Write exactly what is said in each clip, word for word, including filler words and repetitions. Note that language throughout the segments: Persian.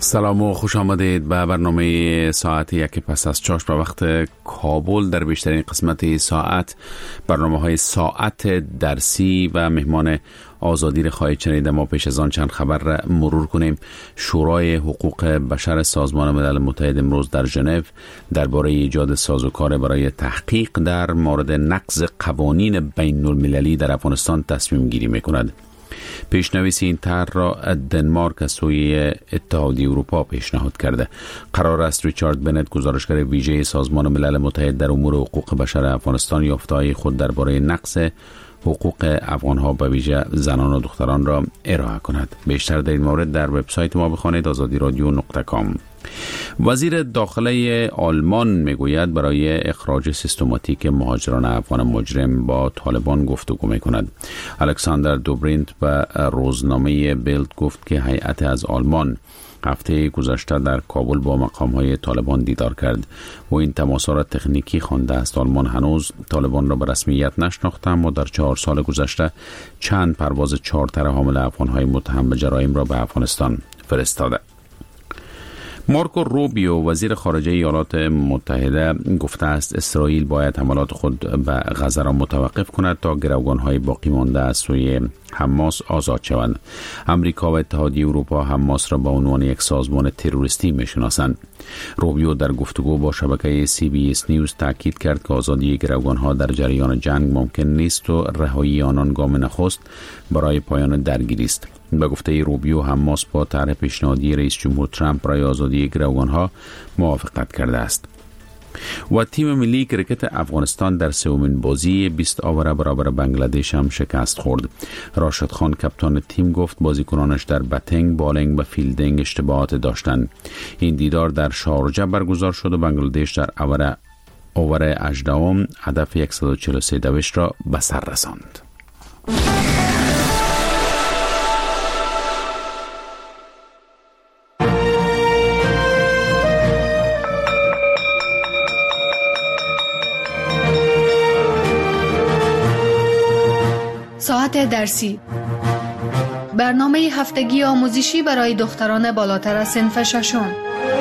سلام و خوش آمدید به برنامه ساعت یک پس از چاش به وقت کابل. در بیشترین قسمت ساعت برنامه های ساعت درسی و مهمان آزادی را خواهید شنید. ما پیش از آن چند خبر را مرور کنیم. شورای حقوق بشر سازمان ملل متحد امروز در ژنو درباره ایجاد سازوکار برای تحقیق در مورد نقض قوانین بین المللی در افغانستان تصمیم گیری میکند. پیشنویس این طرح را دنمارک از سوی اتحادیه اروپا پیشنهاد کرده. قرار است ریچارد بنت، گزارشگر ویژه سازمان ملل متحد در امور حقوق بشر افغانستان، یافته‌های خود درباره نقض حقوق افغان‌ها به ویژه زنان و دختران را ارائه کند. بیشتر در این مورد در وبسایت ما بخوانید آزادی رادیو نقطه کام. وزیر داخله آلمان میگوید برای اخراج سیستماتیک مهاجران افغان مجرم با طالبان گفتگو میکند. الکساندر دوبرینت و روزنامه بیلد گفت که هیئت از آلمان هفته گذشته در کابل با مقام‌های طالبان دیدار کرد و این تماس‌ها را تکنیکی خوانده است. آلمان هنوز طالبان را به رسمیت نشناخته اما در چهار سال گذشته چند پرواز چارتر حامل افغان‌های متهم به جرایم را به افغانستان فرستاده. مارکو روبیو، وزیر خارجه ایالات متحده، گفته است اسرائیل باید حملات خود به غزه را متوقف کند تا گروگان‌های باقی مانده از سوی حماس آزاد شوند. امریکا و اتحادیه اروپا حماس را به عنوان یک سازمان تروریستی می‌شناسند. روبیو در گفتگو با شبکه سی بی اس نیوز تاکید کرد که آزادی گروگان‌ها در جریان جنگ ممکن نیست و رهایی آنان گام نخست برای پایان درگیری است. به گفته روبیو، حماس با طرح پیشنهادی رئیس جمهور ترامپ برای آزادی گروگان‌ها موافقت کرده است. و تیم ملی کرکت افغانستان در سومین بازی بیست آوره برابر بنگلادش هم شکست خورد. راشد خان کاپیتان تیم گفت بازیکنانش در بتینگ، بالینگ و فیلدینگ اشتباهات داشتند. این دیدار در شارجه برگزار شد و بنگلادش در آوره آوره هجدهم هدف صد و چهل و سه دویست را به سر رساند. ساعت درسی، برنامه هفتگی آموزشی برای دختران بالاتر از صنف ششم.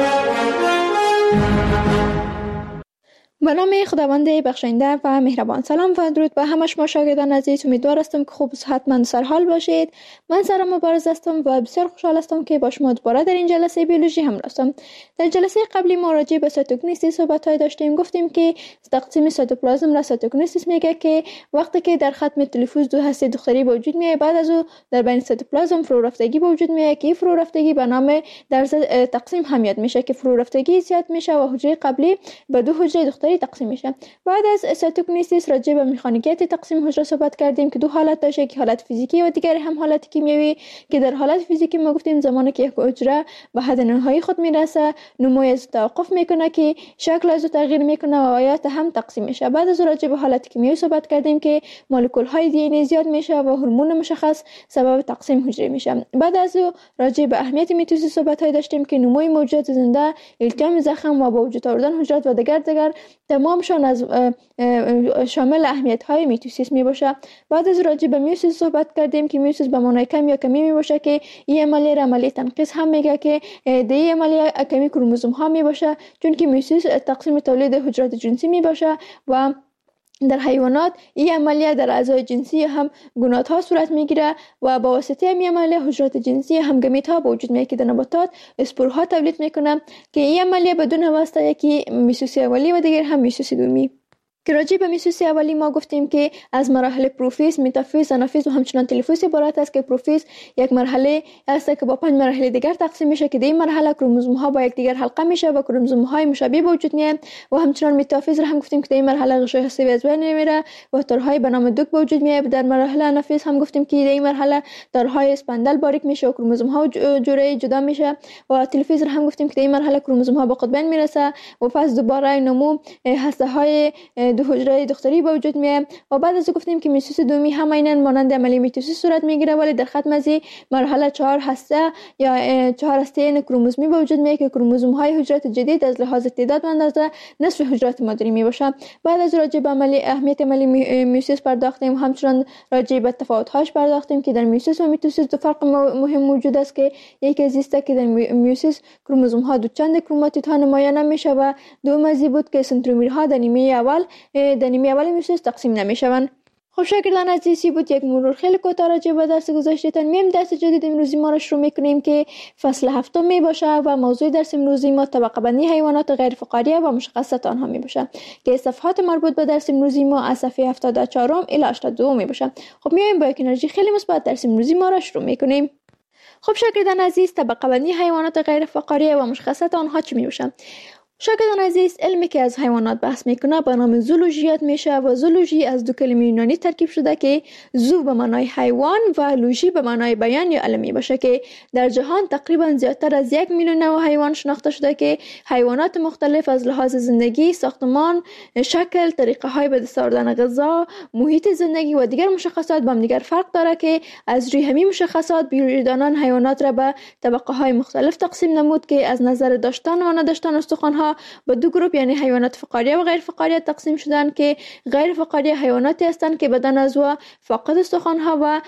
به نام خداوند بخشنده و مهربان. سلام و درود به همه شما شاگردان عزیز. امیدوار هستم که خوب و صحتمند سرحال باشید. من سارا مبارز هستم و بسیار خوشحال هستم که با شما دوباره در این جلسه بیولوژی همراه هستم. در جلسه قبلی ما راجع به سایتوکینیسیس صحبت‌های داشتیم. گفتیم که تقسیم سایتوپلازم را سایتوکینیسیس میگه که وقتی که در ختم تلفوز دو هسته دختری به وجود میاد، بعد از او در بین سایتوپلازم فرو رفتگی به وجود میاد که فرو رفتگی به نام در تقسیم همیت میشه که فرو رفتگی زیاد میشه و حجره قبلی به دو حجره دختری تقسیم میشه. بعد از سایتوکینیسیس راجع به مکانیکیت تقسیم حجره صحبت کردیم که دو حالت داشته، که حالت فیزیکی و دیگری هم حالت کیمیایی، که در حالت فیزیکی ما گفتیم زمانی که یک حجره به حد نهایی خود میرسه نمو از توقف میکنه که شکل از تغییر میکنه و آیات هم تقسیم میشه. بعد از راجع به حالت کیمیایی صحبت کردیم که مولکول های دی ان ای زیاد میشه و هورمون مشخص سبب تقسیم حجره میشه. بعد از راجع به اهمیت میتوسیس صحبت های داشتیم که نموی موجودات زنده، التیام زخم و با وجود آوردن حجرات و دیگر دیگر تمامشان از شامل اهمیت های میتوسیس می باشه. بعد از راجع به میوسیس صحبت کردیم که میوسیس به معنای کم یا کمی می باشه که این عملیه را عملیه تنقیص هم میگه که در این عملیه کمی کروموزوم ها می باشه، چون که میوسیس تقسیم تولید حجرات جنسی می باشه و در حیوانات این عملیه در اعضای جنسی هم گونات ها صورت میگیره و با واسطه این عملیه حجرات جنسی هم گمیت ها به وجود میاد که در نباتات اسپورها تولید میکنه که این عملیه بدون واسطه یکی میوسیس اولی و دیگر هم میوسیس دومی. که راجع به میوسیس اولی ما گفتیم که از مراحل پروفیز، متافیز، آنافیز و همچنان تلفوز عبارت است که پروفیز یک مرحله است که با پنج مرحله دیگر تقسیم میشه که در این مرحله کروموزوم ها با یک دیگر حلقه میشه و کروموزوم های مشابه به وجود میاد و همچنان متافیز را هم گفتیم که در این مرحله غشای هسته‌ای از بین میره و تارهای به نام دوک به وجود میاد. در مرحله آنافیز هم گفتیم که در این مرحله تارهای اسپندل باریک میشه و کروموزوم ها جوره جدا میشه و تلفوز را هم گفتیم که در این مرحله کروموزوم ها به قطبین میرسه و پس دوباره نمو هسته های دو حجره دختری به وجود میاد و بعد از گفتیم که میتوسیس دومی هم عیناً مانند عملی میتوسیس صورت میگیره، ولی در ختم از مرحله چهار هسته یا چهار هسته کروموزومی به وجود میاد که کروموزوم های حجرات جدید از لحاظ تعداد و اندازه نصف حجرات مادری می باشه. بعد از راجع به عملی اهمیت عملی میوسیس پرداختیم، همچنان راجع به تفاوت هاش پرداختیم که در میوسیس و میتوسیس دو فرق مهم موجود است که یکی از است که در میوسیس کروموزوم ها دو چند کروماتید ها نمایان نمیشه و دوم از بود که سنترومرها در نیمه اول در نیمه اول میوسیس تقسیم نمیشوند. خب شاگردان عزیزی بود یک مرور خیلی کوتاه راجع به درس گذشتهتان. میم درس جدید امروزی ما را شروع میکنیم که فصل هفتم می باشه و موضوع درس امروزی ما طبقه بندی حیوانات غیر فقاریه و مشخصات آنها می باشه که صفحات مربوط به درس امروزی ما از صفحه هفتاد و چهار الی هشتاد و دو می باشه. خب میایم با یک انرژی خیلی مثبت درس امروزی ما را شروع میکنیم. خب شاگردان عزیز، طبقه بندی حیوانات غیر فقاریه و مشخصات آنها چی می باشه؟ شاگردان عزیز، علمی که از حیوانات بحث میکنه به نام زولوژی یاد میشه و زولوژی از دو کلمه یونانی ترکیب شده که زو به معنای حیوان و لوژی به معنای بیان یا علمی باشه که در جهان تقریبا زیادتر از یک میلیون نوع حیوان شناخته شده که حیوانات مختلف از لحاظ زندگی، ساختمان، شکل، طریقه های به دست آوردن غذا، محیط زندگی و دیگر مشخصات با هم دیگر فرق داره که از روی همین مشخصات بیولوژیدانان حیوانات را به طبقه های مختلف تقسیم نمود که از نظر داشتن و نداشتن استخوان ها به دو گروه یعنی حیوانات فقاریه و غیر فقاریه تقسیم شدن که غیر فقاریه حیواناتی هستند که بدن از و فاقد استخوان ها و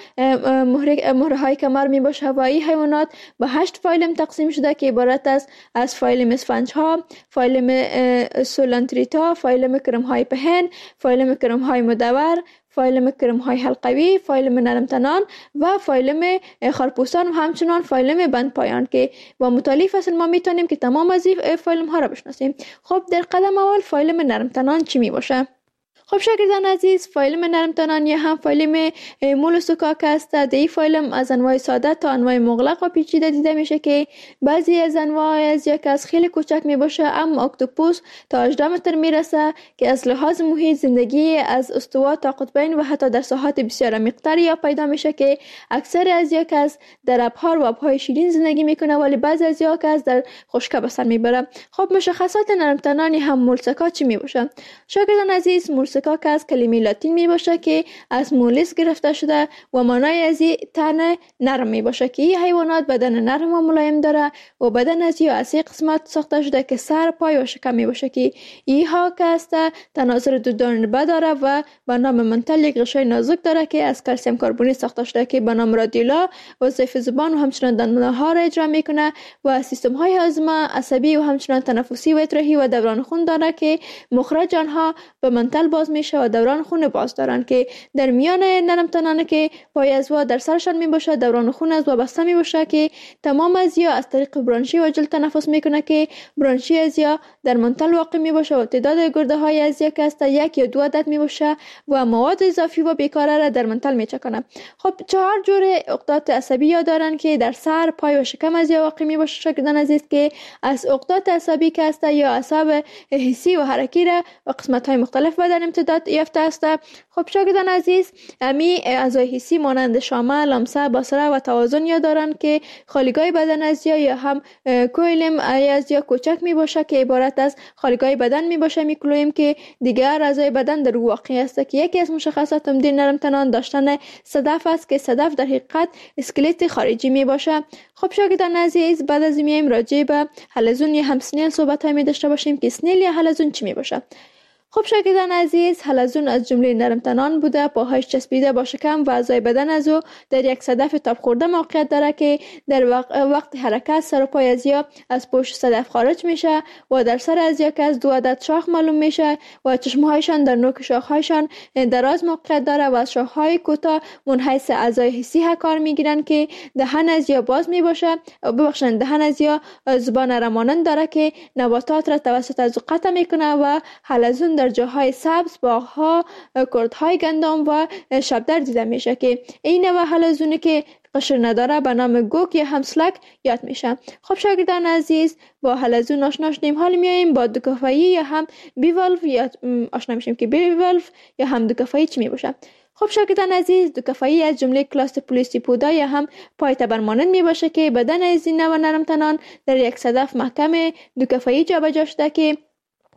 مهره های کمر می باشه و این حیوانات به هشت فایلم تقسیم شده که عبارت است از فایلم اسفنج ها، فایلم سولانتریتا، فایلم کرم های پهن، فایلم کرم های مدور، فایلم کرم های حلقوی، فایلم نرمتنان و فایلم خارپوستان و همچنان فایلم بند پایان که با مطالعه فصل ما میتونیم که تمام از این فایلم ها را بشناسیم. خب در قدم اول فایلم نرمتنان چی می باشه؟ خب شاگردان عزیز، فایلم نرمتنان یا هم فایلم مولوسوکاک است. در این فایلم از انواع ساده تا انواع مغلق و پیچیده دیده میشه که بعضی از انواع از یک از خیلی کوچک می باشه، اما اکتوپوس تا هجده متر میرسه که از لحاظ محیط زندگی از استوا تا قطبین و حتی در ساحات بسیار عمیق‌تر یا پیدا میشه که اکثر از یک از در ابحار و آبهای شیرین زندگی میکنه ولی بعضی از یک از در خشکی به سر میبره. خب مشخصات نرمتنان هم مولسکا چی می باشه؟ شاگردان عزیز، مولسکا که از کلمه لاتین می باشه که از مولس گرفته شده و معنای از این تن نرم می باشه که این حیوانات بدن نرم و ملایم داره و بدن از یا از سه قسمت ساخته شده که سر، پای و شکم می باشه که اینها که است تناظر دو دانه داره و به نام منتل یک غشای نازک داره که از کلسیم کربونی ساخته شده که به نام رادیولا وظایف زبان و همچنان دندانه ها را اجرا میکنه و سیستم های هاضمه، عصبی و همچنان تنفسی و اطراحی و دوران خون داره که مخرج آنها به منتل باز میشه و دوران خون باز دارن که در میان نرمتنانه که پای از و در سرشان می باشه دوران خون از و بسته می باشه که تمام از یا از طریق برانشی و جلد تنفس میکنه که برانشی از یا در منتل واقع می باشه و تعداد گرده های از یک است یک یا دو عدد می باشه و مواد اضافی و بیکاره را در منتل می چکنه. خب چهار جور عقدات عصبی یا دارن که در سر، پای و شکم از یا واقع می باشه شاگردان عزیز که از عقدات عصبی که است یا اعصاب حسی و حرکی را و قسمت های مختلف بدن امتداد یافته است. خب شاگردان عزیز، امی اعضای حسی مانند شامه، لمسه، بصره و توازن یا دارن که خالیگاه بدن از یا یا هم کویلم از یا کوچک می باشه که عبارت از خالیگاه بدن می باشه میکلویم که دیگر اعضای بدن در واقع است که یکی از مشخصات تمدید نرمتنان داشتن صدف است که صدف در حقیقت اسکلت خارجی می باشه. خب شاگردان عزیز، بعد از میایم راجع به حلزون یا هم سنیل صحبت های می داشته باشیم که سنیل یا حلزون چی می باشه. خب شاگردان عزیز، حلزون از جمله نرمتنان بوده، پاهایش چسبیده با شکم و اعضای بدن از او در یک صدف تاب خورده موقعیت داره که در وقت, وقت حرکت سر و پای از یا از پشت صدف خارج میشه و در سر از یک از دو عدد شاخ معلوم میشه و چشمهایشان در نوک شاخهایشان دراز موقعیت داره و از شاخهای کوتاه منحیث اعضای حسی کار میگیرن که دهن از یا باز میباشه ببخشید دهن از یا زبان رمانند داره که نباتات را توسط از قطع میکنه و حلزون در جاهای سبز، باغ‌ها، کردهای گندم و شبدر دیده میشه که این نوع حلزونی که قشر نداره به نام گوک یا همسلک یاد میشه. خب شاگردان عزیز، با حلزون آشنا شدیم، حال میایم با دوکافایی یا هم بیوالف یا آشنا میشیم که بیوالف یا هم دوکافایی چی میباشه. خب شاگردان عزیز، دوکافایی از جمله کلاس پولیسیپودا یا هم پای تبرمانند می باشه که بدن از این نوع نرمتنان در یک صدف محکم دوکافایی جابجا شده که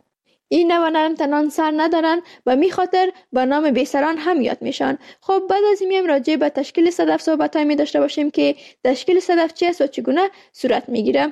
این نوع نرم تنان سر ندارن و می خاطر به نام بیسران هم یاد میشن. خب بعد از این میایم راجع به تشکیل صدف صحبت های می داشته باشیم که تشکیل صدف چی است و چگونه صورت میگیره.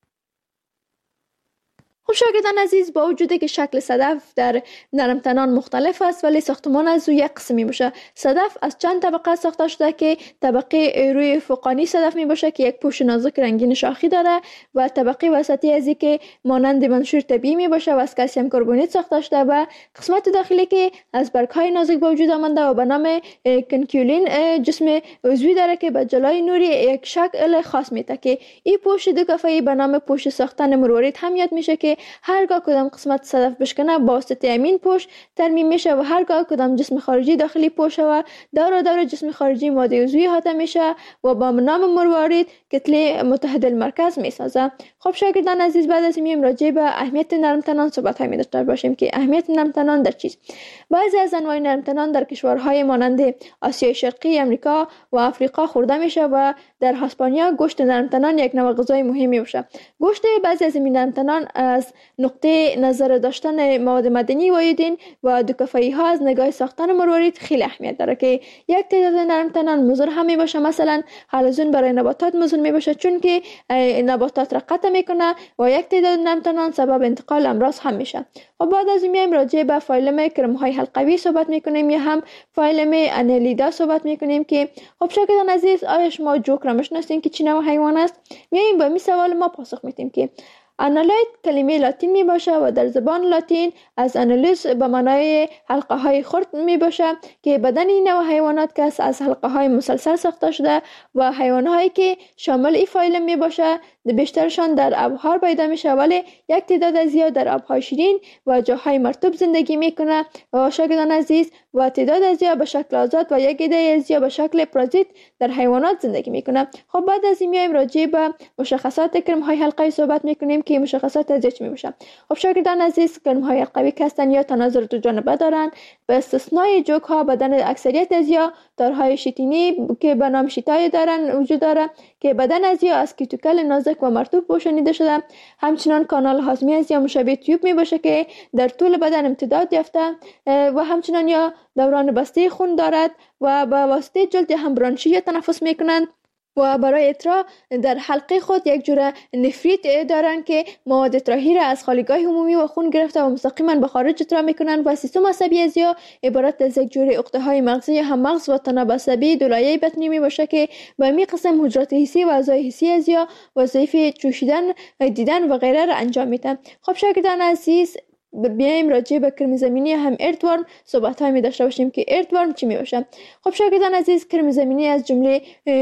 خب شاگردان عزیز، با وجودی که شکل صدف در نرم تنان مختلف است ولی ساختمان از او یک قسم می باشه. صدف از چند طبقه ساخته شده که طبقه روی فوقانی صدف می باشه که یک پوست نازک رنگین شاخی داره و طبقه وسطی از که مانند منشور طبیعی می باشه و از کلسیم کربونیت ساخته شده و قسمت داخلی که از برگ های نازک به وجود آمده و به نام کنکیولین جسم عضوی داره که به جلای نوری یک شکل خاص میده که این پوست دو کفه‌ای به نام پوست ساختن مروارید هم یاد میشه که هرگاه کدام قسمت صدف بشکنه با واسطه امین پوست ترمیم میشه و هرگاه کدام جسم خارجی داخلی پوست و دور دور جسم خارجی ماده عضوی احاطه میشه و با نام مروارید کتله متحد المرکز میسازه. خب شاگردان عزیز، بعد از این راجع به اهمیت نرم تنان صحبت های داشته باشیم که اهمیت نرم تنان در چیست. بعضی از انواع نرم تنان در کشورهای مانند آسیای شرقی، امریکا و آفریقا خورده میشه و در اسپانیا گوشت نرم تنان یک نوع غذای مهمی باشه. گوشت بعضی از این نرم تنان از نقطه نظر داشتن مواد معدنی و ایودین و دوکفایی ها از نگاه ساختن مروارید خیلی اهمیت داره که یک تعداد نرم تنان مضر هم می باشه. مثلا حلزون برای نباتات مضر می باشه چون که نباتات را قطع میکنه و یک تعداد نرم تنان سبب انتقال امراض هم میشه. و بعد از این میایم راجع به فایلم کرم های حلقوی صحبت میکنیم یا هم فایلم انالیدا صحبت میکنیم که خب شاگردان عزیز، آیا شما جوک را میشناسین که چی نوع حیوان است؟ میایم با این سوال ما پاسخ میدیم که انالاید کلمه لاتین می باشه و در زبان لاتین از انالوس به معنای حلقه های خرد می باشه که بدن این نوع حیوانات که از حلقه های مسلسل ساخته شده و حیوان هایی که شامل این فایلم می باشه بیشترشان در آبها پیدا میشه ولی یک تعداد از زیاد در آبهای شیرین و جاهای مرطوب زندگی میکنه و شاگردان عزیز و تعداد از زیاد به شکل آزاد و یک عده از زیاد به شکل پرازیت در حیوانات زندگی میکنه. خب بعد از این میایم راجع به مشخصات کرم های حلقوی صحبت میکنیم که مشخصات از چی میباشه. خب شاگردان عزیز، کرم های حلقوی هستند یا تناظر دو جانبه دارند به استثنای جوک ها بدن اکثریت از زیاد تارهای شیتینی که به نام شیتای دارن وجود داره که بدن از زیاد از کیتوکل نازک و مرطوب پوشانیده شده. همچنان کانال هاضمه از یا مشابه تیوب می باشه که در طول بدن امتداد یافته و همچنان یا دوران بسته خون دارد و با واسطه جلد هم برانشی یا تنفس می کنند و برای اطراح در حلقه خود یک جور نفریت دارن که مواد اطراحی را از خالیگاه عمومی و خون گرفته و مستقیما به خارج اطراح میکنن و سیستم عصبی از یا عبارت از یک جور عقده های مغزی هم مغز و تناب عصبی دو لایه بطنی می باشه که به می قسم حجرات حسی و اعضای حسی از یا وظایف چوشیدن، دیدن و غیره را انجام میدن. خب شاگردان عزیز، بیایم راجع به کرم زمینی هم اردورم صحبت های می داشته باشیم که اردورم چی می باشه. خب شاگردان عزیز، کرم زمینی از جمله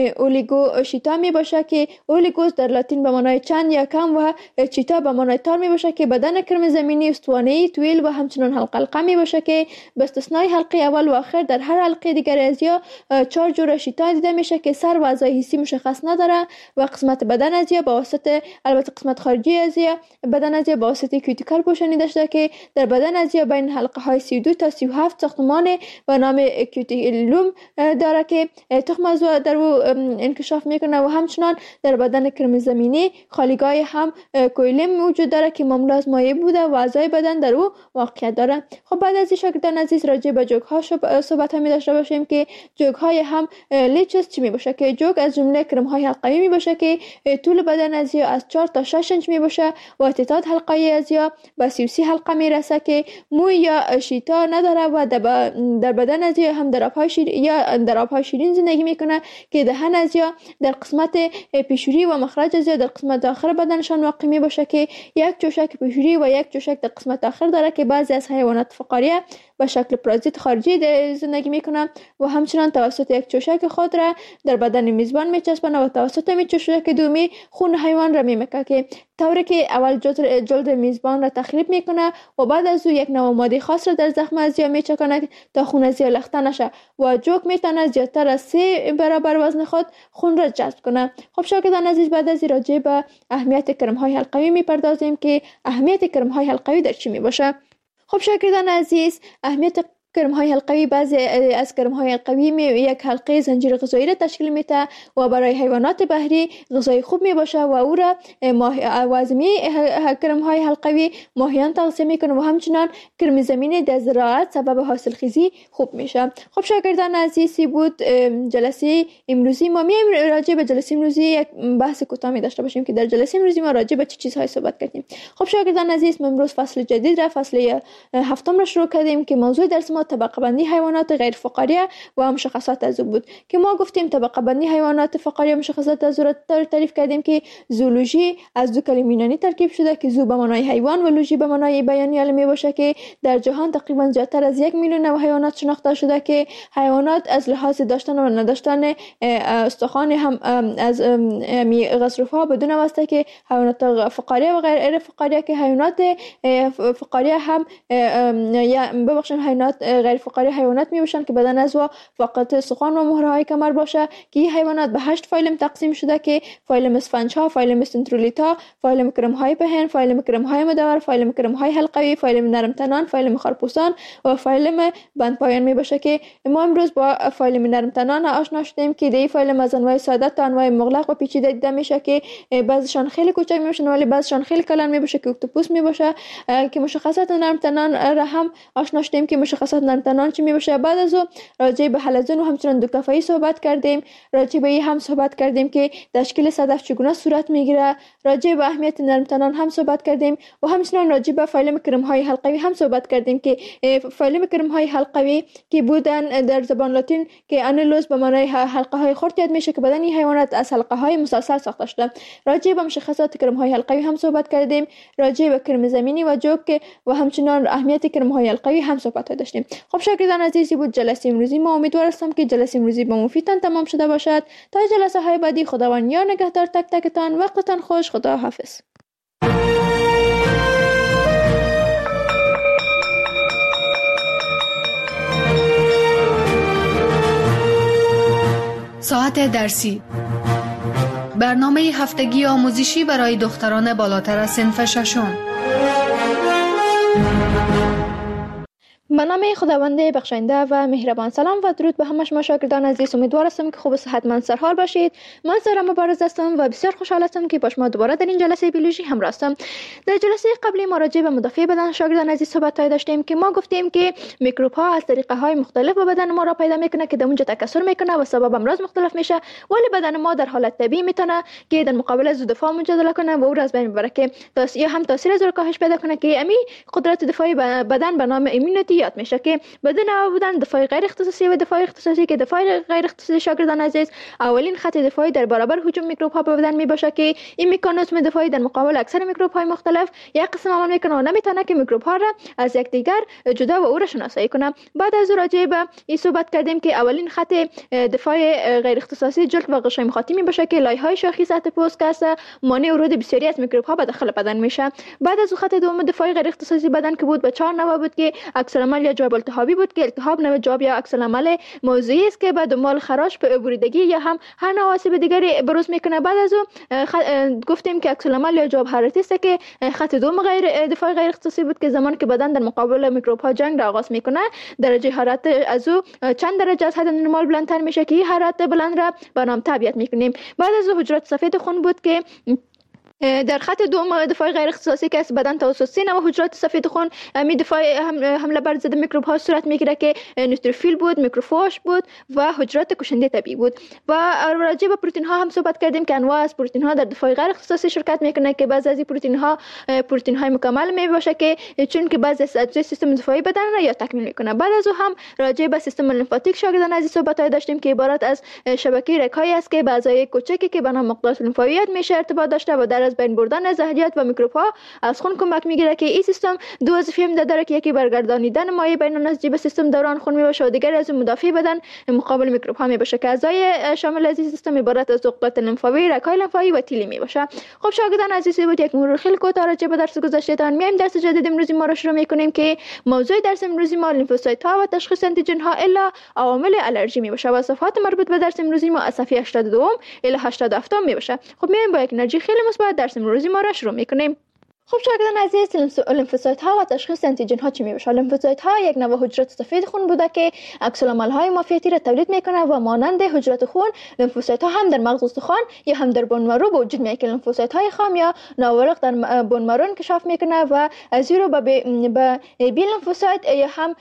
اولیگو شیتا می باشه که اولیگوس در لاتین به معنای چند یا کم و چیتا به معنای تار می باشه که بدن کرم زمینی استوانه‌ای طویل و همچنان حلقه حلقه می باشه که به استثنای حلقه اول و آخر در هر حلقه دیگر از یا چهار جور شیتا دیده میشه که سر و اعضای حسی مشخص نداره و قسمت بدن از یا با واسطه البته قسمت خارجی از یا بدن از یا با واسطه کیوتیکل پوشانیده شده که در بدن از یا بین حلقه های سی و دو تا سی و هفت ساختمان به نام کیوتیلوم داره که تخم از در او انکشاف میکنه و همچنان در بدن کرم زمینی خالیگاه هم کویلم وجود داره که مملو از مایع بوده و اعضای بدن در او واقعیت داره. خب بعد از این شاگردان عزیز راجع به جوک ها صحبت می داشته باشیم که جوک های هم لیچز چی می باشه که جوک از جمله کرم های حلقوی می باشه که طول بدن از یا از چهار تا شش انچ می باشه و تعداد حلقه از یا به سی و سی حلقه می رسه که موی یا شیتا نداره و در بدن از یا هم در آبهای شیرین یا در آبهای شیرین زندگی میکنه که دهن از یا در قسمت پیشوری و مخرج از یا در قسمت آخر بدنشان واقع می باشه که یک چوشک پیشوری و یک چوشک در قسمت آخر داره که بعضی از حیوانات فقاریه به شکل پرازیت خارجی زندگی میکنه و همچنان توسط یک چوشک خود را در بدن میزبان میچسبانه و توسط می چوشک دومی خون حیوان را میمکه که طوری که اول جلد میزبان را تخریب میکنه و بعد از او یک نوع ماده خاص را در زخم از یا میچکانه تا خون از یا لخته نشه و جوک میتونه زیادتر از سه برابر وزن خود خون را جذب کنه. خب شاگردان عزیز، بعد از راجع به اهمیت کرم های حلقوی میپردازیم که اهمیت کرم های حلقوی در چی میباشه. خب شاگردان عزیز، اهمیت کرم‌های حلقوی بعضی از کرم‌های حلقوی می یک حلقه زنجیره غذایی را تشکیل میده و برای حیوانات بحری غذای خوب می باشه و او را وازمی کرم‌های حلقوی ماهیان تغذیه میکنه و همچنان کرم زمینی در زراعت سبب حاصلخیزی خوب میشه. خب شاگردان عزیزی بود جلسه امروزی ما میایم راجع به جلسه امروزی یک بحث کوتاه داشته باشیم که در جلسه امروزی ما راجع به چه چیزهای صحبت کردیم. خب شاگردان عزیز ما امروز فصل جدید را فصل هفتم را شروع کردیم که موضوع درس ما طبقه بندی حیوانات غیر فقاریه و مشخصات از او بود که ما گفتیم طبقه بندی حیوانات فقاریه مشخصات از او را تعریف کردیم که زولوژی از دو کلمه یونانی ترکیب شده که زو به معنای حیوان و لوژی به معنای بیانی علمی باشه که در جهان تقریبا زیادتر از یک میلیون نوع حیوانات شناخته شده که حیوانات از لحاظ داشتن و نداشتن استخوان هم از غضروفها بدون واسطه که حیوانات فقاریه و غیر فقاریه که حیوانات فقاریه هم یا ببخشید حیوانات غیر فقاریه حیوانات می باشن که بدن از و فقط استخوان و مهره های کمر باشه که این حیوانات به هشت فایلم تقسیم شده که فایلم اسفنج ها، فایلم سنترولیتا، فایلم کرم های پهن، فایلم کرم های مدور، فایلم کرم های حلقوی، فایلم نرم تنان، فایلم خرپوسان و فایلم بند پایان می باشه که ما امروز با فایلم نرم تنان آشنا شدیم که دی فایلم از انواع ساده تا انواع مغلق و پیچیده دیده میشه که بعضیشان خیلی کوچک میشن ولی بعضیشان خیلی کلان می باشه که اکتوپوس می باشه که مشخصات نرم تنان را هم آشنا شدیم که مشخصات نرم تنان چی می باشه. بعد از او راجع به حلزون و همچنان دو کفایی صحبت کردیم، راجع به این هم صحبت کردیم که تشکیل صدف چگونه صورت میگیره، راجع به اهمیت نرم تنان هم صحبت کردیم و همچنان راجع به فایلم کرم های حلقوی هم صحبت کردیم که فایلم کرم های حلقوی که بودن در زبان لاتین که انولوس به معنای حلقه های خرد یاد میشه که بدن این حیوانات از حلقه های مسلسل ساخته شده. راجع به مشخصات کرم های حلقوی هم صحبت کردیم، راجع به کرم زمینی و جوک و همچنان اهمیت کرم های حلقوی هم صحبت داشتیم. خب شاگردان عزیزی بود جلسه امروزی ما امیدوار هستم که جلسه امروزی با مفیدتان تمام شده باشد. تا جلسه های بعدی خداوند یار نگهدار تک تکتان. وقتتان خوش. خدا حافظ. ساعت درسی، برنامه هفتگی آموزشی برای دختران بالاتر از صنف ششم. به نام خداوند بخشنده و مهربان. سلام و درود به همه شما شاگردان عزیز. امیدوار هستم که خوب و صحتمند سرحال باشید. من سارا مبارز هستم و بسیار خوشحال هستم که با شما دوباره در این جلسه بیولوژی همراه هستم. در جلسه قبلی ما راجع به مدافع بدن شاگردان عزیز صحبت داشتیم که ما گفتیم که میکروب ها از طریقه های مختلف به بدن ما را پیدا میکنه که در اونجا تکثر میکنه و سبب امراض مختلف میشه، ولی بدن ما در حالت طبیعی میتونه که در مقابل از دفاع مجادله کنه و او را از بین ببره که تاثیر هم تاثیر از کاهش پیدا کنه که امی قدرت دفاعی بدن به نام ایمونیتی یاد میشه که بدون بودن دفاع غیر اختصاصی و دفاع اختصاصی که دفاع غیر اختصاصی شاگردان عزیز اولین خط دفاعی در برابر هجوم میکروب ها به بدن می باشه که این مکانیزم دفاعی در مقابل اکثر میکروب های مختلف یک قسم عمل میکنه و نمیتونه که میکروب ها را از یکدیگر جدا و او را شناسایی کنه. بعد از راجع به این صحبت کردیم که اولین خط دفاع غیر اختصاصی جلد و غشای مخاطی می باشه که لایه های شاخی سطح پوست است مانع ورود بسیاری از میکروب ها به داخل بدن میشه. بعد از خط دوم دفاع غیر اختصاصی بدن که بود به چهار نوع بود که عکس العمل یا جواب التهابی بود که التهاب نوع جواب یا عکس العمل موضعی است که به دنبال خراش به بریدگی یا هم هر نوع آسیب دیگری بروز میکنه. بعد از او گفتیم که عکس العمل یا جواب حرارتی است که خط دوم غیر دفاع غیر اختصاصی بود که زمان که بدن در مقابل میکروب ها جنگ را آغاز میکنه درجه حرارت از او چند درجه از حد نرمال بلندتر میشه که این حرارت بلند را به نام تبعیت میکنیم. بعد از او حجرات سفید خون بود که در خط دوم دفاع غیر اختصاصی که از بدن توسط سه نوع حجرات سفید خون می دفاع حمله بر ضد میکروب ها صورت میگیره که نوتروفیل بود، میکروفاژ بود و حجرات کشنده طبیعی بود. و راجع به پروتئین ها هم صحبت کردیم که انواع از پروتئین ها در دفاع غیر اختصاصی شرکت میکنه که بعضی از این پروتئین ها پروتئین های مکمل می باشه که چون که بعضی از اجزای سیستم دفاعی بدن را یا تکمیل میکنه. بعد از او هم راجع به سیستم لیمفاتیک شاگردان عزیز صحبت داشتیم که عبارت از شبکه رگ‌هایی است که به اعضای کوچکی که به نام مقدار لیمفاویت میشه ارتباط داشته و در از بین بردن زهریات و میکروب ها از خون کمک میگیره که این سیستم دو وظیفه هم داره که یکی برگردانیدن مایع بین نسجی سیستم دوران خون میباشه و دیگر از مدافع بدن مقابل میکروب ها میباشه که اعضای شامل از این سیستم عبارت از عضلات لیمفاوی، رگ‌های لیمفاوی و تیلی میباشه. خب شاگردان عزیزی بود یک مرور خیلی کوتاه راجع به درس گذشتهتان. میایم درس جدید امروزی ما رو شروع میکنیم که موضوع درس امروزی ما لیمفوسایت ها و تشخیص آنتیژن ها الا عوامل آلرژی میباشه و صفحات مربوط به درس امروزی ما از صفحه هشتاد و دو الی هشتاد و هفت میباشه. خب میایم با یک انرژی خیلی مثبت درس امروزی ما رو شروع میکنیم. خب شاگردان عزیز، لیمفوسایت ها و تشخیص آنتیژن ها چی میشه؟ لیمفوسایت ها یک نوع حجرات سفید خون بوده که عکس العمل های مافیتی را تولید میکنه و مانند حجرات خون، لیمفوسایت ها هم در مغز استخوان یا هم در بون مرو به وجود میاد که لیمفوسایت های خام یا ناورق در بون مرو انکشاف میکنه و از رو به بی لیمفوسایت یا هم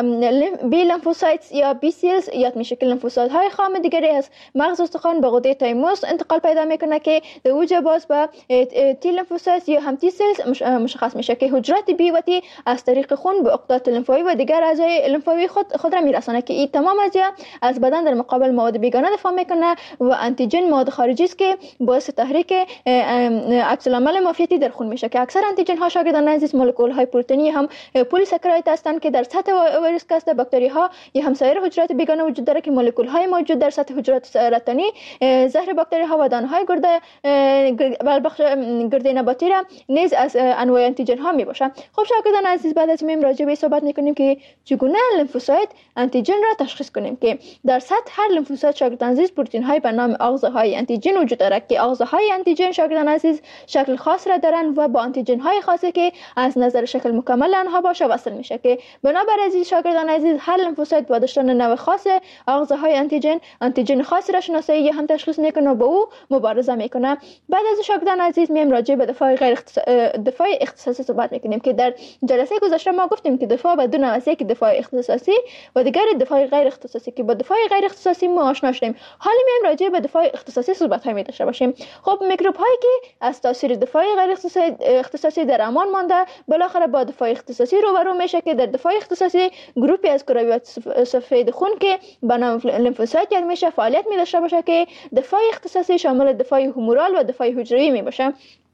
بی لیمفوسایت یا بی سیلز یاد میشه که لیمفوسایت های خام دیگری از مغز استخوان به غده تایموس انتقال پیدا میکنه که در اوج باز به تی لیمفوسایت یا هم تی سیلز مشخص میشه که حجرات بی و تی از طریق خون به عقدات لیمفاوی و دیگر اعضای لیمفاوی خود خود را میرسانه که این تمام اجزا از بدن در مقابل مواد بیگانه دفاع میکنه و آنتیژن مواد خارجی است که باعث تحریک عکس العمل مافیتی در خون میشه که اکثر آنتیژن ها شاگردان عزیز مولکول های پروتئینی هم پلی ساکراید هستند که در سطح ویروس کاست باکتری ها یا هم سایر حجرات بیگانه وجود داره که مولکول های موجود در سطح حجرات سرطانی زهر باکتری ها و دانه های گرده بخش گرده نباتی را نیز از انواع آنتیژن ها می باشه. خب شاگردان عزیز، بعد از این راجع به صحبت میکنیم که چگونه لیمفوسایت آنتیژن را تشخیص کنیم که در سطح هر لیمفوسایت شاگردان عزیز پروتئین های به نام آغازهای آنتیژن وجود دارد که آغازهای آنتیژن شاگردان عزیز شکل خاص را دارند و با آنتیژن های خاصی که از نظر شکل مکمل آنها باشه وصل میشه که بنابر عزیز شاگردان عزیز هر لیمفوسایت با داشتن نوع خاص آغازهای آنتیژن آنتیژن خاصی را شناسایی یا هم تشخیص میکنه و با او مبارزه میکنه. بعد از شاگردان عزیز میم راجع به دفاع غیر اختص... دفاع اختصاصی صحبت میکنیم که در جلسه گذشته ما گفتیم که دفاع به دو نوع است، که دفاع اختصاصی و دیگر دفاع غیر اختصاصی که با دفاع غیر اختصاصی ما آشنا شدیم. حالا میم راجع به دفاع اختصاصی صحبت های داشته باشیم. خب میکروب هایی که از تاثیر دفاع غیر اختصاصی در امان مانده بالاخره با دفاع اختصاصی روبرو میشه که در دفاع اختصاصی گروپی از کرویات سفید خون که به نام لیمفوسایت یاد میشه فعالیت می داشته باشه که دفاع اختصاصی شامل دفاع هومورال و دفاع حجروی می باشه.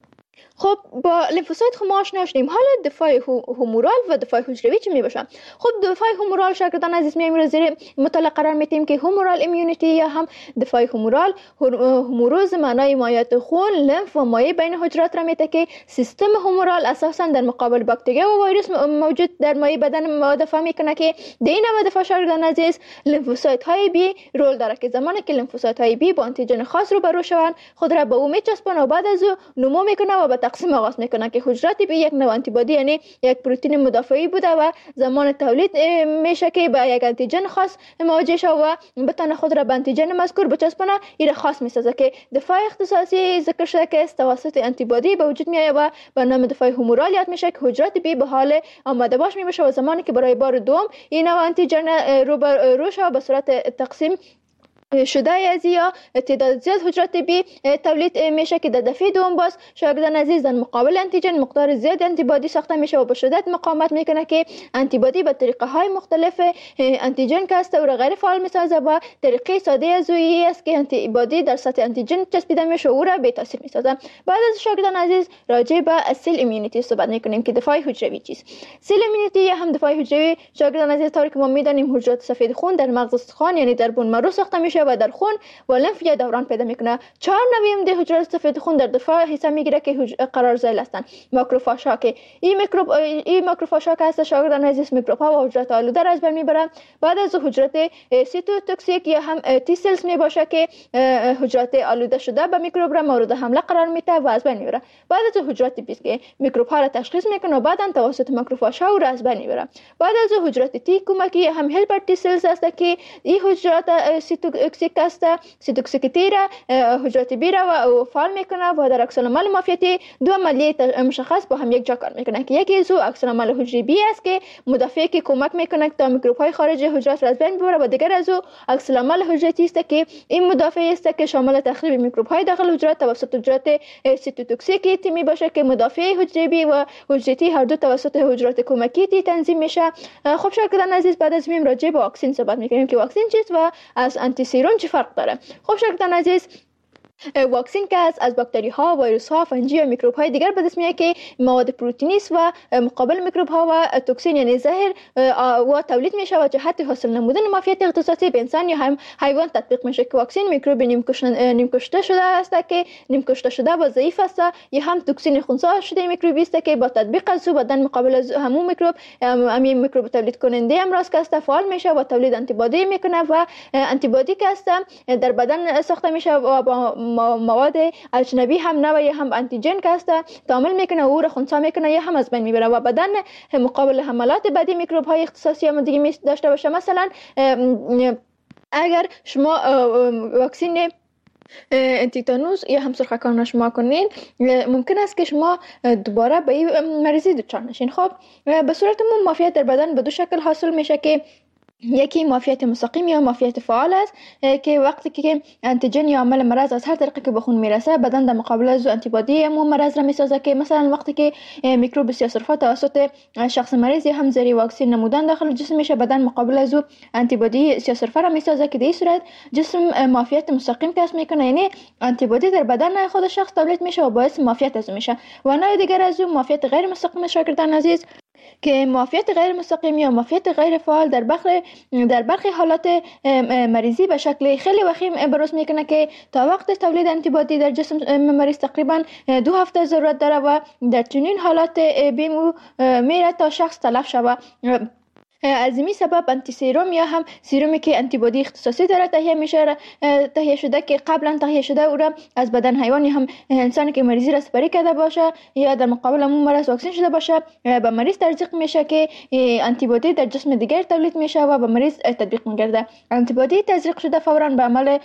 خب با لیمفوسایت خب ما آشنا شدیم. حالا دفاع هومورال و دفاع حجروی چی می باشه؟ خب دفاع هومورال شاگردان عزیز میایم رو زیر مطالعه قرار میدیم که هومورال ایمیونیتی یا هم دفاع هومورال هوموروز معنای مایعات خون، لمف و مایع بین حجرات را میده که سیستم هومورال اساسا در مقابل باکتریا و ویروس موجود در مایع بدن ما دفاع میکنه که در این نوع دفاع شاگردان عزیز لیمفوسایت های بی رول داره که زمانی که لیمفوسایت های بی با آنتیژن خاص روبرو شوند خود را به او میچسبونه و بعد از او نمو میکنه و تقسیم آغاز میکنه که حجرات بی یک نوع آنتیبادی یعنی یک پروتئین مدافعی بوده و زمان تولید میشه که با یک آنتیژن خاص مواجه شود و بتونه خود را به آنتیژن مذکور بچسبونه، این خاص میسازه که دفاع اختصاصی ذکر شده که توسط آنتیبادی به وجود میاد و به نام دفاع هومورال یاد میشه که حجرات بی به حال آماده باش میشه و زمانی که برای بار دوم این نوع آنتیژن رو شود به صورت تقسیم شده از یا تعداد زیاد حجرات بی تولید میشه که در دفعه دوم باز شاگردان عزیز در مقابل آنتیژن مقدار زیاد آنتیبادی ساخته میشه و به شدت مقاومت میکنه که آنتیبادی به طریقه های مختلف آنتیژن کاست او را غیر فعال میسازه و طریقه ساده از اویی است که آنتیبادی در سطح آنتیژن چسبیده میشه و او را بی تاثیر میسازه. بعد از شاگردان عزیز راجع به سیل ایمیونیتی صحبت میکنیم که دفاع حجروی چیست. سیل ایمیونیتی یا هم دفاع حجروی شاگردان عزیز طوری که ما میدانیم حجرات سفید خون در مغز استخوان یعنی در بون مرو ساخته میشه و در خون و لنف یا دوران پیدا میکنه. چهار نوع ده حجرات سفید خون در دفاع حصہ میگیره که قرار ذیل هستند. ماکروفاژ ها که این میکروب این ماکروفاژ ها که هست شاگردان عزیز میکروب ها و حجرات آلوده را از بین میبرن. بعد از حجرات سیتوتوکسیک یا هم تی سلز میباشه که حجرات آلوده شده به میکروب را مورد حمله قرار میده و از بین میبره. بعد از حجرات بیست که میکروب ها را تشخیص میکنه و بعدا توسط ماکروفاژ ها را از بین میبره. بعد از حجرات تی کمکی هم هلپر تی سلز هست که این حجرات سیتوتوکسیک است سیتوکسیکیتی را حجرات بی را و فعال میکنه و در عکس العمل مافیتی دو عملیه مشخص با هم یک جا کار میکنه که یکی از عکس العمل حجری بی است که مدافعی که کمک میکنه تا میکروب های خارجی حجرات را از بین ببره و دیگر از عکس العمل حجری است که این مدافعی است که شامل تخریب میکروب های داخل حجرات توسط حجرات سیتوتوکسیک تی میباشه که مدافع حجری بی و حجری هر دو توسط حجرات کمکی تی تنظیم میشه. خب شاگردان عزیز بعد از میم راجع به واکسن صحبت میکنیم که واکسن چیست و از آنتی سیرون چه فرق داره. خب شاگردان عزیز واکسن که از باکتری ها، ویروس ها، فنجی و میکروب های دیگر به دست میاد که مواد پروتئینی است و مقابل میکروب ها و توکسین یعنی زهر و تولید میشه و جهت حاصل نمودن مافیت اختصاصی به انسان یا هم حیوان تطبیق میشه که واکسن میکروب نیم کشته شده است که نیم کشته شده و ضعیف است یا هم توکسین خنثی شده میکروبی است که با تطبیق از بدن مقابل از همون میکروب همین میکروب تولید کننده امراض که است فعال میشه و تولید آنتی بادی میکنه و آنتی بادی که است در بدن ساخته میشه و با مواد اجنبی هم نه و یا هم آنتیجن که است تعامل میکنه و او را خنثی میکنه یا هم از بین میبره و بدن مقابل حملات بدی میکروب های اختصاصی هم دیگه داشته باشه. مثلا اگر شما واکسین تیتانوس یا هم سرخکان شما کنین ممکن است که شما دوباره به این مریضی دچار نشین. خب به صورت عموم معافیت در بدن به دو شکل حاصل میشه که یکی معافیت مستقیم یا معافیت فعال است که وقتی که انتیجن یا عامل مرض از هر طریقی که به خون میرسه بدن در مقابل از آنتیبادی همون مرض را میسازه که مثلا وقتی که میکروب سیاه‌سرفه توسط شخص مریض یا هم زیر واکسین نمودن داخل جسم میشه بدن مقابل از آنتیبادی سیاه‌سرفه را میسازه که در این صورت جسم معافیت مستقیم کسب میکنه، یعنی آنتیبادی در بدن خود شخص تولید میشه و باعث معافیت از میشه. و نوع دیگر از اون معافیت غیر مستقیم شاگردان عزیز که معافیت غیر مستقیم یا معافیت غیر فعال در برخی در برخی حالات مریضی به شکل خیلی وخیم بروز میکنه که تا وقت تولید آنتیبادی در جسم مریض تقریبا دو هفته ضرورت داره و در چنین حالات بیمو میره تا شخص تلف شود. از این سبب آنتی سیروم یا هم سیرومی که آنتیبادی اختصاصی داره تهیه میشه تهیه شده که قبلا تهیه شده او را از بدن حیوان یا هم انسانی که مریضی را سپری کرده باشه یا در مقابل اون مرض واکسین شده باشه به مریض تزریق میشه که آنتیبادی در جسم دیگر تولید میشه و به مریض تطبیق میگرده. آنتیبادی تزریق شده فورا به عمل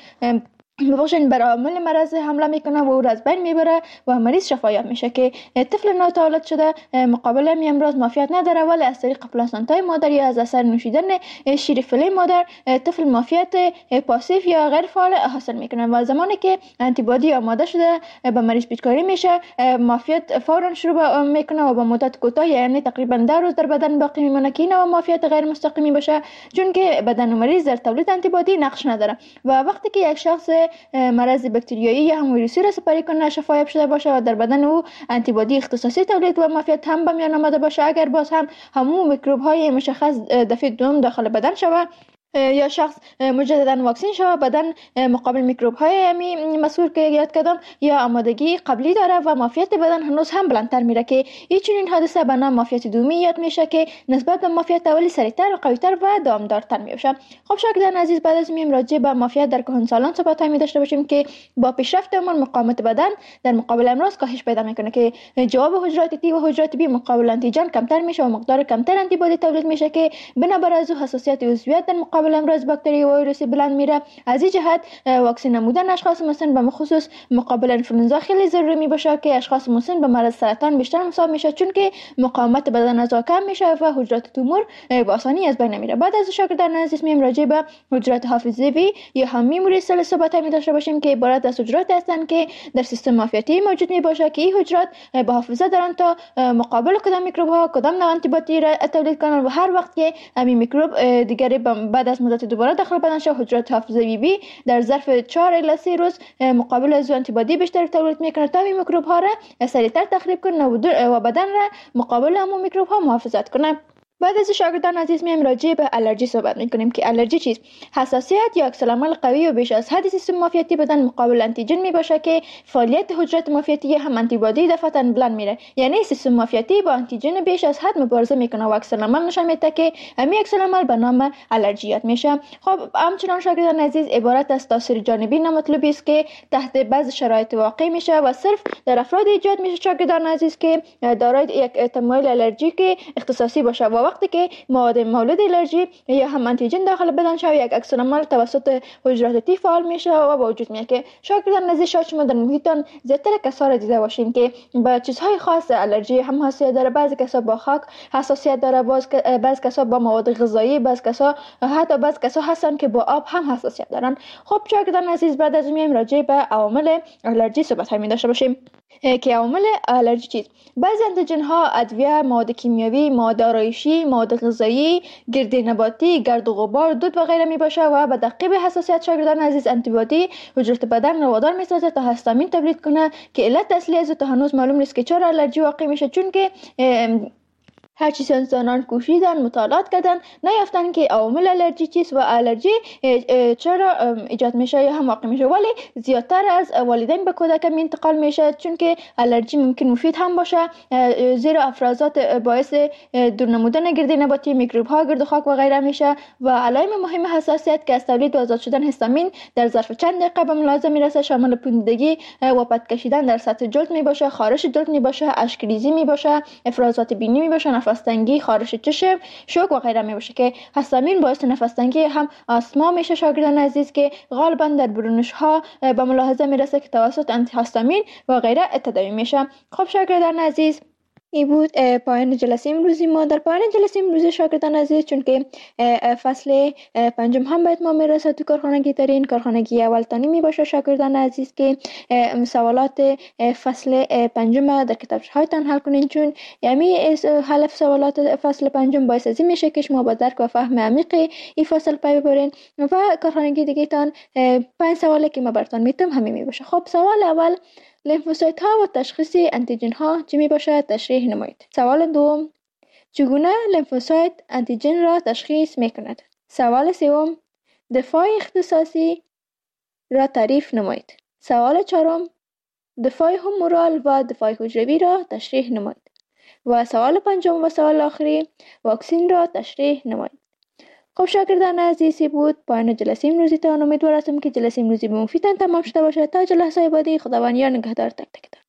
ببخشید بر عامل مرض حمله میکنه و او را از بین میبره و مریض شفایاب میشه که طفل ناتولد شده مقابل می امراض معافیت نداره ولی از طریق پلاسنتای مادر یا از اثر نوشیدن شیر فله مادر طفل معافیت پاسیو یا غیر فعال حاصل میکنه و زمانی که آنتیبادی آماده شده به مریض پیچکاری میشه معافیت فورا شروع میکنه و با مدت کوتاه یعنی تقریبا ده روز در بدن باقی میمونه که این معافیت غیر مستقیمی باشه چون که بدن مریض در تولید آنتیبادی نقش نداره و وقتی که یک شخص مرض باکتریایی یا هم ویروسی را سپری کنه شفایاب شده باشه و در بدن او آنتیبادی اختصاصی تولید و معافیت هم به میان آمده باشه اگر باز هم همون میکروب های مشخص دفعه دوم داخل بدن شود یا شخص مجددا واکسین شود بدن مقابل میکروب های همی مسئول که یاد کردم یا آمادگی قبلی داره و معافیت بدن هنوز هم بلندتر میره که این چنین حادثه به نام معافیت دومی یاد میشه که نسبت به معافیت اولی سریعتر و قویتر و دامدارتر میشه. خب شاگردان عزیز بعد از میم راجع به معافیت در کهنسالان صحبت می داشته باشیم که با پیشرفت عمر مقاومت بدن در مقابل امراض کاهش پیدا میکنه که جواب حجرات تی و حجرات بی مقابل آنتیجن کمتر میشه و مقدار کمتر آنتیبادی تولید میشه که بنابر از حساسیت عضویت در مقابل امراض باکتری و ویروسی بلند میره. از این جهت واکسین نمودن اشخاص مسن به خصوص مقابل انفلوئنزا خیلی ضروری میباشه که اشخاص مسن به مرض سرطان بیشتر مصاب میشه چون که مقاومت بدن از کم میشه و حجرات تومور به آسانی از بین نمیره. بعد از شاگردان عزیز میم راجع به حجرات حافظه‌ای یا هم میموری سل صحبت می داشته باشیم که عبارت از حجرات هستند که در سیستم معافیتی موجود میباشه که این حجرات به حافظه دارن تا مقابل کدام میکروب ها کدام نوع آنتیبادی را تولید کنن و هر وقت که همین میکروب دیگری بعد از مدت دوباره داخل بدن شد حجرات حافظه‌ای بی در ظرف چهار الی سه روز مقابل از آنتیبادی بیشتر تولید میکنه تا این میکروب ها را سریعتر تخریب کنه و بدن را مقابل همون میکروب ها محافظت کنه. بعد از شاگردان عزیز میم راجع به الرژی صحبت میکنیم که الرژی چیست؟ حساسیت یا عکس‌العمل قوی و بیش از حد سیستم معافیتی بدن مقابل آنتیجن میباشه که فعالیت حجرات معافیتی هم آنتیبادی دفعتاً بلند میره، یعنی سیستم معافیتی با آنتیجن بیش از حد مبارزه میکنه و عکس‌العمل نشان میده که همین عکس‌العمل به نام الرژیات میشه. خب همچنان شاگردان عزیز عبارت از تاثیر جانبی نامطلوبی است که تحت بعض شرایط واقع میشه و صرف در افراد ایجاد میشه شاگردان عزیز که دارای یک تمایل الرژیک اختصاصی باشه و وقتی که مواد مولد الرژی یا هم آنتیجن داخل بدن شود یک عکس‌العمل توسط حجرات تی فعال میشه و با وجود میاد که شاگردان عزیز شاید شما در محیطتان زیادتر کسا را دیده باشین که با چیزهای خاص الرژی هم حساسیت داره. بعضی کسا با خاک حساسیت داره، بعضی کسا با مواد غذایی، بعضی کسا حتی بعضی کسا هستن که با آب هم حساسیت دارن. خب شاگردان عزیز بعد از میایم راجع به عوامل الرژی صحبت می داشته باشیم که عوامل الرژی چیست؟ بعضی آنتیژن ها، ادویه، مواد کیمیاوی، مواد آرایشی، مواد غذایی، گرد نباتی، گرد و غبار، دود و غیره می باشه و به تعقیب حساسیت شاگردان عزیز آنتیبادی حجرات بدن رو وادار می سازه تا هستامین تولید کنه که علت اصلی از تو هنوز معلوم نیست که چرا الرژی واقع میشه چون که هرچی ساینسدانان کوشیدن، مطالعات کردن، نیافتن که عوامل الرژی چیست و الرژی چرا ایجاد میشه یا هم واقع میشه، ولی زیادتر از والدین به کودک انتقال میشه، چون که الرژی ممکن مفید هم باشه، زیرا افرازات باعث دور نمودن گردی نباتی، میکروب ها، گرد و خاک و غیره میشه و علائم مهم حساسیت که از تولید و آزاد شدن هیستامین در ظرف چند دقیقه به ملاحظه میرسه شامل پوسیدگی و پد کشیدن در سطح جلد می باشه، خارش جلد می باشه، اشک ریزی می باشه، افرازات بینی می باشه، نفس تنگی، خارش چشم، شوک و غیره می باشه که هیستامین باعث نفس تنگی هم آسما میشه. شاگردان عزیز که غالبا در برونش ها به ملاحظه میرسه که توسط آنتی هیستامین و غیره تداوی میشه. خب شاگردان عزیز، این بود پایان جلسه امروزی ما. در پایان جلسه امروزی شاگردان عزیز، چون که فصل پنجم هم باید ما میرسه تو کارخانگی ترین کارخانگی اول تانی می باشه شاگردان عزیز که سوالات فصل پنجم در کتاب هایتان حل کنین، چون یعنی حل سوالات فصل پنجم باعث ازی میشه که شما با درک و فهم عمیق این فصل پی ببرین و کارخانگی دیگه تان پنج سوالی که ما براتون میتم همین می باشه. خب سوال اول، لیمفوسایت ها و تشخیص انتیجن ها چی می باشد؟ تشریح نمایید. سوال دوم، چگونه لیمفوسایت انتیجن را تشخیص می کند؟ سوال سوم، دفاع اختصاصی را تعریف نمایید. سوال چهارم، دفاع هومورال و دفاع حجروی را تشریح نمایید. و سوال پنجم و سوال آخری، واکسین را تشریح نمایید. خب شاگردان عزیزی بود پایان جلسه امروزی تان. امیدوار هستم که جلسه امروزی به مفیدتان تمام شده باشه. تا جلسه بعدی، خداوند یار نگهدار تک تکتان.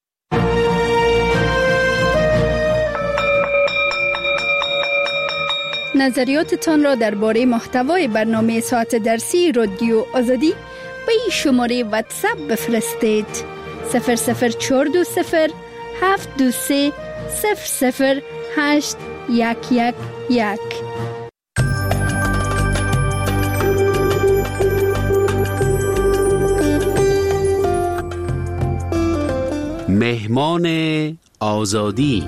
نظریاتتان را درباره محتوای برنامه ساعت درسی رادیو آزادی به این شماره واتساپ بفرستید: صفر صفر چهار دو صفر هفت دو سه صفر صفر هشت یک یک یک. مهمان آزادی.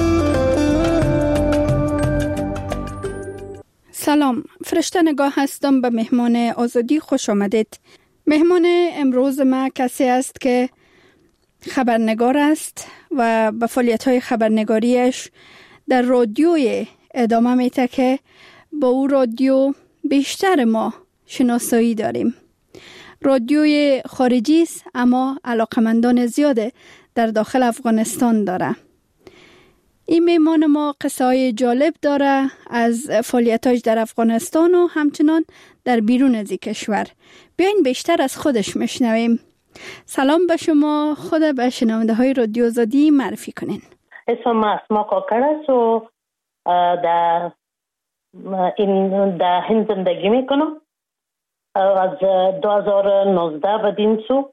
سلام، فرشته نگاه هستم. به مهمان آزادی خوش آمدید. مهمان امروز ما کسی است که خبرنگار است و به فعالیت‌های خبرنگاریش در رادیوی ادامه میده که با او رادیو بیشتر ما شناسایی داریم. رادیوی خارجی است اما علاقمندان زیاد در داخل افغانستان داره. این مهمان ما قصه‌های جالب داره از فعالیتاش در افغانستان و همچنان در بیرون از کشور. بیاین بیشتر از خودش میشنویم. سلام به شما، خود به شنونده های رادیو آزادی معرفی کنین. اسمم اسما کاکر است و در این در هند زندگی میکنم. از دو هزار و نوزده به دین سو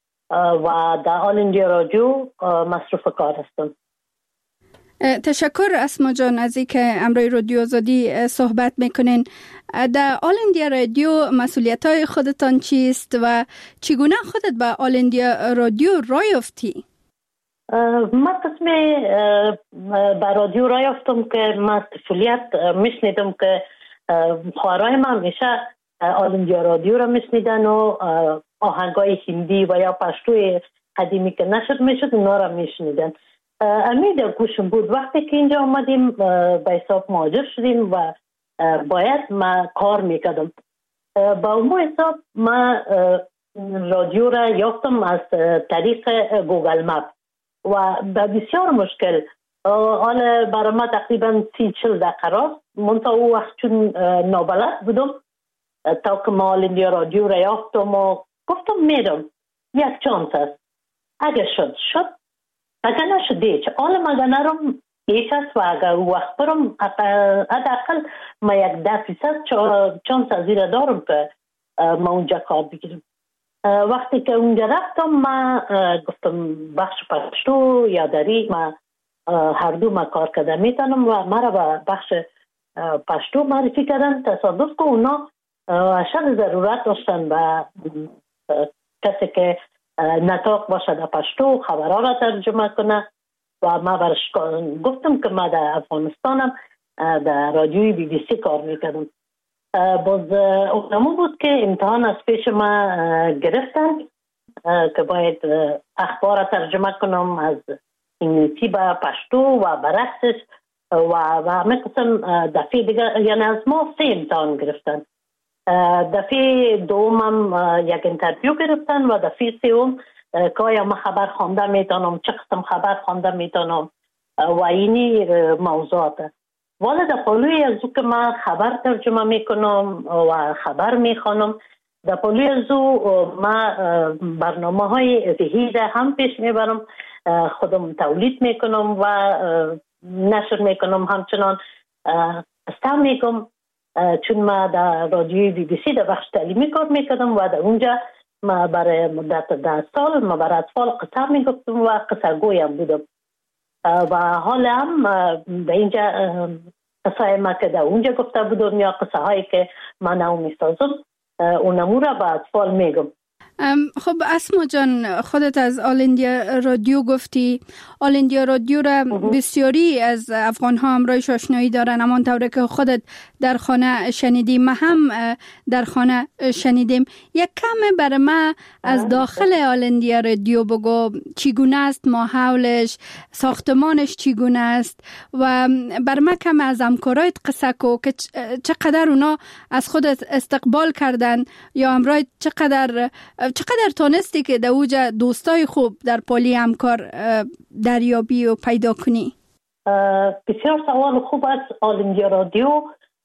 و در آل اندیا رادیو مصروف کار هستم. تشکر اسما جان از اینکه امروی رادیو آزادی صحبت میکنین. در آل اندیا رادیو مسئولیت‌های خودتان چیست و چگونه خودت به آل اندیا رادیو راه یافتی؟ من قسم به رادیو راه یافتم که من طفولیت میشنیدم که خواهرای من میشه آل اندیا رادیو را میشنیدن و آهنگای هندی و یا پشتوی قدیمی که نشد میشد اونا را میشنیدن. امید گوشم بود. وقتی که اینجا آمدیم به حساب مهاجر شدیم و باید ما کار میکردم. با اون حساب ما رادیو را یافتم از طریق گوگل مپ و به بسیار مشکل. حالا برای ما تقریبا سی چل دقیقه راست منطقه او وقت چون نابلد بودم تا که ما آل اندیا رادیو را یافتم و گفتم میرم یک چانس است، اگه شد شد اگر نشده چه حالا مگه نرم یک است و اگر وقت برم حداقل ما یک ده فیصد چانس از این دارم که ما اونجا کار بگیرم. وقتی که اونجا رفتم ما گفتم بخش پشتو یا دری ما هر دو ما کار کردم میتونم و مرا به بخش پشتو معرفی کردن. تصادف که اونا اشد ضرورت داشتن و کسی که نطاق باشه در پشتو خبرها را ترجمه کنه و ما برش گفتم که ما در افغانستانم در رادیوی بی بی سی کار میکردم. باز اونمو بود که امتحان از پیش ما گرفتن که باید اخبار را ترجمه کنم از انگلیسی به پشتو و برعکسش و و همه قسم دفعه دیگه یعنی از ما سه امتحان گرفتن. دفعه دومم یک انترویو گرفتن و دفعه سوم که آیا ما خبر خوانده میتونم، چه قسم خبر خوانده میتونم و اینی موضوعات. ولی در پلوی از او که من خبر ترجمه میکنم و خبر میخوانم، در پلوی از او ما برنامه های ذهیده هم پیش میبرم، خودم تولید میکنم و نشر میکنم. همچنان استم میکنم چون ما در رادیوی بی بی سی در بخش تعلیمی کار میکردم و در اونجا ما برای مدت ده سال ما برای اطفال قصه میگفتم و قصه گویم بودم و حالا هم در اینجا قصه ما که در اونجا گفته بودم یا قصه هایی که من نو میسازم اونمو را به اطفال میگم. خب اسما جان، خودت از آل اندیا رادیو گفتی. آل اندیا رادیو را بسیاری از افغان ها همراهش آشنایی دارن، همان طوره که خودت در خانه شنیدیم، ما هم در خانه شنیدیم. یک کم برای ما از داخل آل اندیا رادیو بگو، چگونه است ماحولش، ساختمانش چگونه است و بر ما کم از همکارایت قصه کو که چقدر اونا از خودت استقبال کردن یا همراه چقدر چقدر تونستی که در اوجا دوستای خوب در پالی همکار دریابی و پیدا کنی؟ بسیار سوال خوب است. آل اندیا رادیو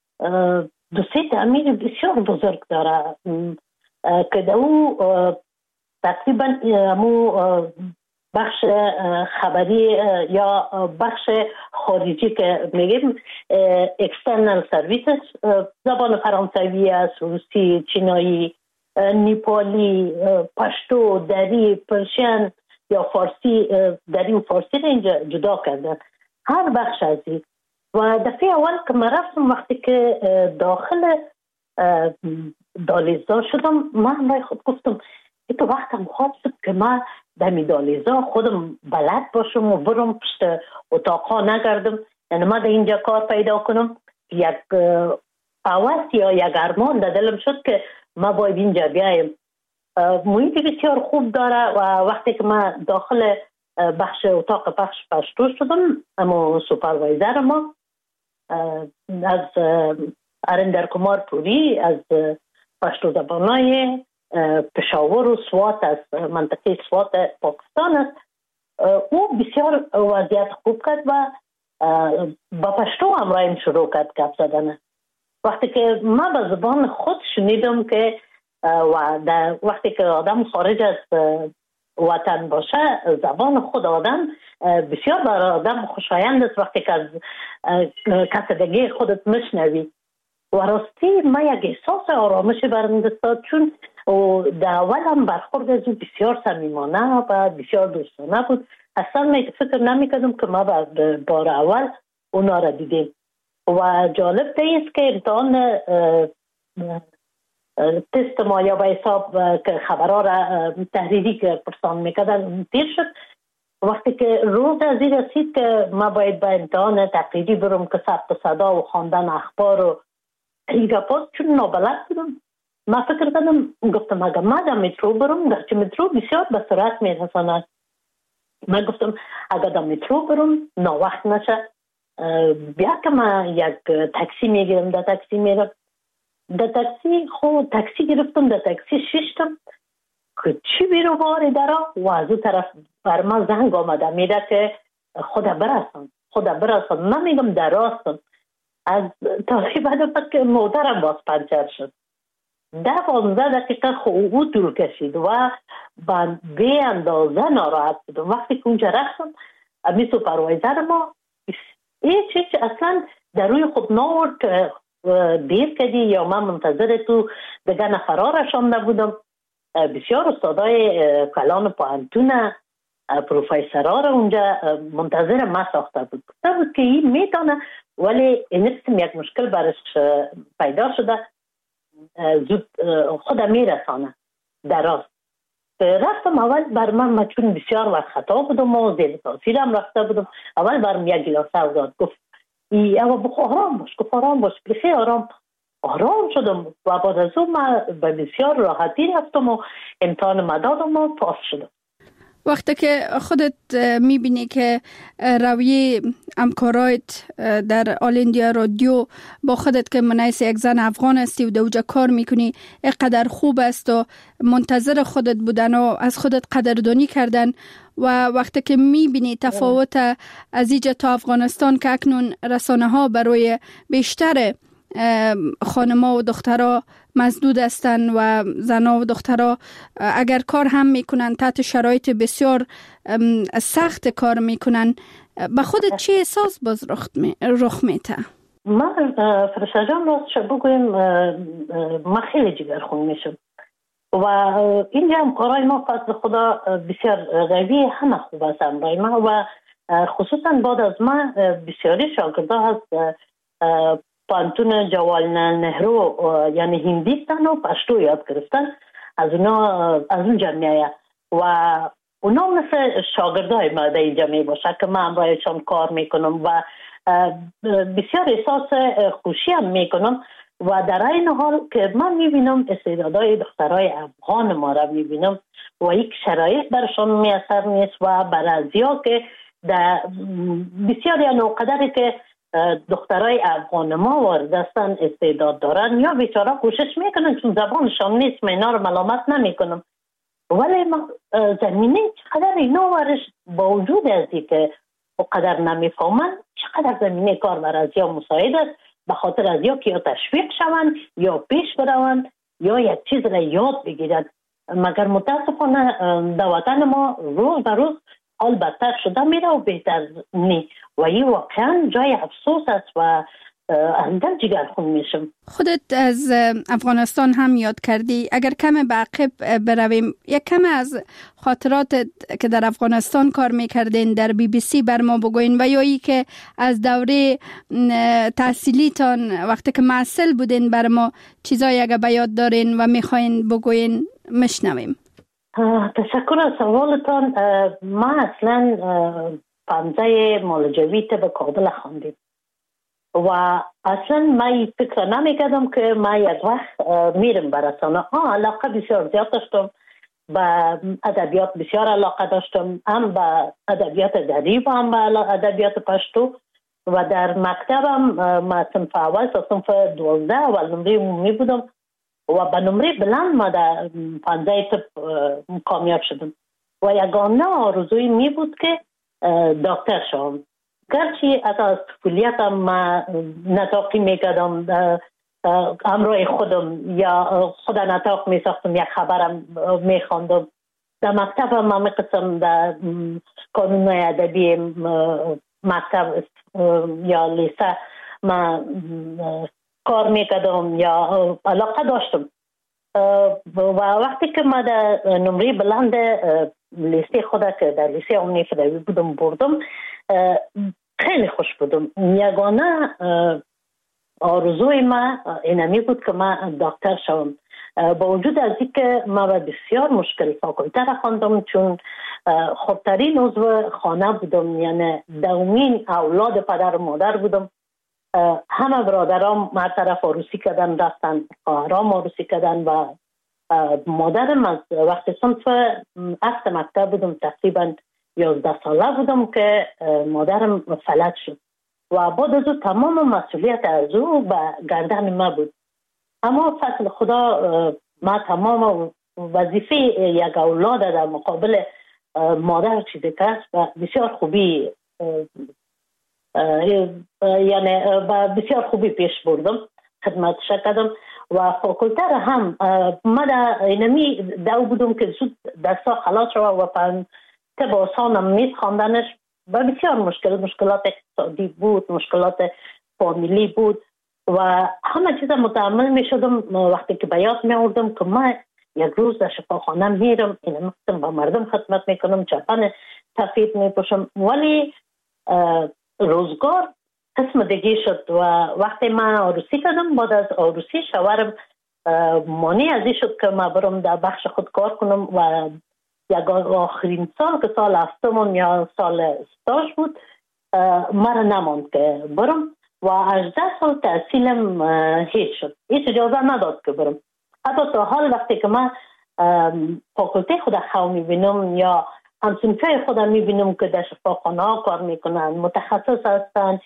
دوستی تعمیر بسیار بزرگ داره که در او تقریبا همو بخش خبری یا بخش خارجی که میگیم اکسترنال سرویسز، زبان فرانسوی است، روسی، چینایی، نیپالی، پشتو، دری، پرشین یا فارسی، دری و فارسی را اینجا جدا کردن، هر بخش از این. و دفعه اول که من رفتم وقتی که داخل دالیزا شدم، من خود گفتم ای تو وقتم خواب شد که من دمی دالیزا خودم بلد باشم و برم پشت اتاقا نگردم، یعنی من در اینجا کار پیدا کنم. یک آواز یا یک ارمان در دلم شد که ما باید اینجا بیایم. محیط بسیار خوب داره و وقتی که من داخل بخش اتاق بخش پشتو شدم، اما سوپروایزر ما از ارندر کمار پوری از پشتو زبانای پشاور و سوات از منطقه سوات پاکستان است، او بسیار وضعیت خوب کرد و با پشتو همراهیم شروع کرد گپ زدن. وقتی که من به زبان خود شنیدم که و در وقتی که آدم خارج از وطن باشه، زبان خود آدم بسیار برای آدم خوشایند است وقتی که از کسدگی خودت مشنوی. و راستی من یک احساس آرامش برم دستاد، چون در اول هم برخورد از او بسیار صمیمانه و بسیار دوستانه بود. اصلا من فکر نمی کردم که ما بار اول اونا را دیدیم. و جالب است که امتحان تست ما یا به حساب که خبرها را تحریری که پرسان میکردن تیر شد. وقتی که روز از این رسید که ما باید به امتحان تقریری برم که ثبت صدا و خواندن اخبار و این پاس، چون نابلد بودم، ما فکر کردم گفتم اگر ما در مترو برم، در چه مترو بسیار به سرعت میرساند، من گفتم اگر در مترو برم ناوقت نشه، بیا که من یک تاکسی میگیرم، در تاکسی میرم. در تاکسی خود تاکسی گرفتم، در تاکسی ششتم که چی بیرو باری درا و از اون طرف بر من زنگ آمده میده که خدا برسن خدا برسن من میگم در راستم. از تاکسی بعد که موترم باز پنچر شد. ده پانزده دقیقه خوبو طول کشید و من به اندازه ناراحت بودم. وقتی که اونجا رفتم امی سوپروایزر ما این چیز اصلا در روی خود ناورد که دیر کردی یا من منتظر تو دیگه نفرها رشانده بودم. بسیار استادای کلان پوهنتون پروفیسرها را اونجا منتظر ما ساخته بود. گفته بود که این میتونه، ولی این قسم یک مشکل برش پیدا شده، زود خود میرسانه در راست. رفتم اول بر من من چون بسیار وقت خطا بودم و زیر تاثیرم رفته بودم، اول برم یک گلاسه داد، گفت ای اما بخو آرام باش، گفت آرام باش، بخیر آرام آرام شدم و بعد از اون من به بسیار راحتی رفتم و امتحان مدادم و پاس شدم. وقتی که خودت میبینی که رویه همکارایت در آل اندیا رادیو با خودت که منیس یک زن افغان هستی و دوجا کار میکنی اینقدر خوب است و منتظر خودت بودن و از خودت قدردانی کردن، و وقتی که میبینی تفاوت از اینجا تا افغانستان که اکنون رسانه ها برای بیشتر خانما و دخترها مسدود هستن و زنها و دخترها اگر کار هم میکنن تحت شرایط بسیار سخت کار میکنن، به خودت چه احساس باز رخ میته؟ من فرشته جان راستش بگویم من خیلی جگرخون میشم و اینجا هم کارهای ما فضل خدا بسیار قوی همه خوب است امرای ما، و خصوصا بعد از ما بسیاری شاگرده هست پانتون جوالنا نهرو یعنی هندیستان و پشتو یاد گرفتن از اونا، از اون جمعیه و اونا مثل شاگردای ما در اینجا می باشه که من امرایشان کار میکنم و بسیار احساس خوشی هم میکنم و در این حال که من میبینم استعدادهای دخترای افغان ما را میبینم و یک شرایط برشان میسر نیست و برازیا که در بسیار یا نوقدری که دخترای افغان ما واردستن استعداد دارن یا بیچاره کوشش میکنن چون زبانشان نیست، من اینا رو ملامت نمیکنم، ولی زمینه چقدر اینا ورش با وجود ازی که قدر نمیفهمن چقدر زمینه کار برازیا مساعد است، به خاطر از یا که یا تشویق شوند یا پیش بروند یا یک چیز را یاد بگیرند. مگر متاسفانه در وطن ما روز به روز حال بدتر شده میره و بهتر نی و این واقعا جای افسوس است و اندر جگر خون میشم. خودت از افغانستان هم یاد کردی، اگر کم به عقب برویم یک کم از خاطرات که در افغانستان کار میکردین در بی بی سی بر ما بگوین و یا ای که از دوره تحصیلیتان وقتی که معسل بودین بر ما چیزایی اگر به یاد دارین و میخواین بگوین مشنویم. تشکر از سوالتان. ما اصلا پانزه مالجویت به کابل خواندیم و اصلا من فکر نمیکردم که من یک وقت میرم به رسانه. آه علاقه بسیار زیاد داشتم، به ادبیات بسیار علاقه داشتم، هم به ادبیات دری و هم به ادبیات پشتو و در مکتبم ما صنف اول تا صنف دوازده اول نمره عمومی بودم و به نمره بلند ما در پانزه تپ کامیاب شدم و یگانه آرزوی می بود که دکتر شوم. گرچه از طفولیتم ما نطاقی میکردم همراه خودم یا خدا نطاق میساختم، یک خبرم میخواندم. در مکتبم ما میقسم در کانونهای ادبی مکتب یا لیسه ما کار میکردم یا علاقه داشتم و وقتی که ما در نمره بلند لیسه خدا که در لیسه عمومی فدایی بودم بردم خیلی خوش بودم. یگانه آرزوی ما اینمی بود که من دکتر شوم، با وجود از اینکه ما بسیار مشکل فاکولته را خواندم چون خودترین عضو خانه بودم، یعنی دومین اولاد پدر و مادر بودم. همه برادرام ما طرف عروسی کردن رفتن، خواهرام عروسی کردن و مادرم از وقتی صنف هفت مکتب بودم تقریبا یازده ساله بودم که مادرم فلج شد و بعد از او تمام مسئولیت از او به گردن ما بود. اما فضل خدا ما تمام وظیفه یک اولاد در مقابل مادر چیزی که و بسیار خوبی یعنی بسیار خوبی پیش بردم، خدمتش کردم و فاکولته را هم ما در اینمی دو بودم که زود دستا خلاص شد و پن طب آسانم میز خواندنش و بسیار مشکل مشکلات اقتصادی بود، مشکلات فامیلی بود و همه چیز متحمل می شدم. وقتی که به یاد می آوردم که ما یک روز در شفاخانه میرم، این مقصد با مردم خدمت میکنم، چپن سفید میپوشم، ولی روزگار قسم دیگه شد و وقتی من عروسی کردم بعد از عروسی شوهرم مانع از این شد که من برم در بخش خود کار کنم و یک آخرین سال که سال هفتمون یا سال استاژ بود مرا نماند که برم و هجده سال تحصیلم هیچ شد، هیچ اجازه نداد که برم. حتی تا حال وقتی که من فاکولته خود خواهم میبینم یا همسنفه خودم میبینم که در شفاخانه ها کار میکنن، متخصص هستن.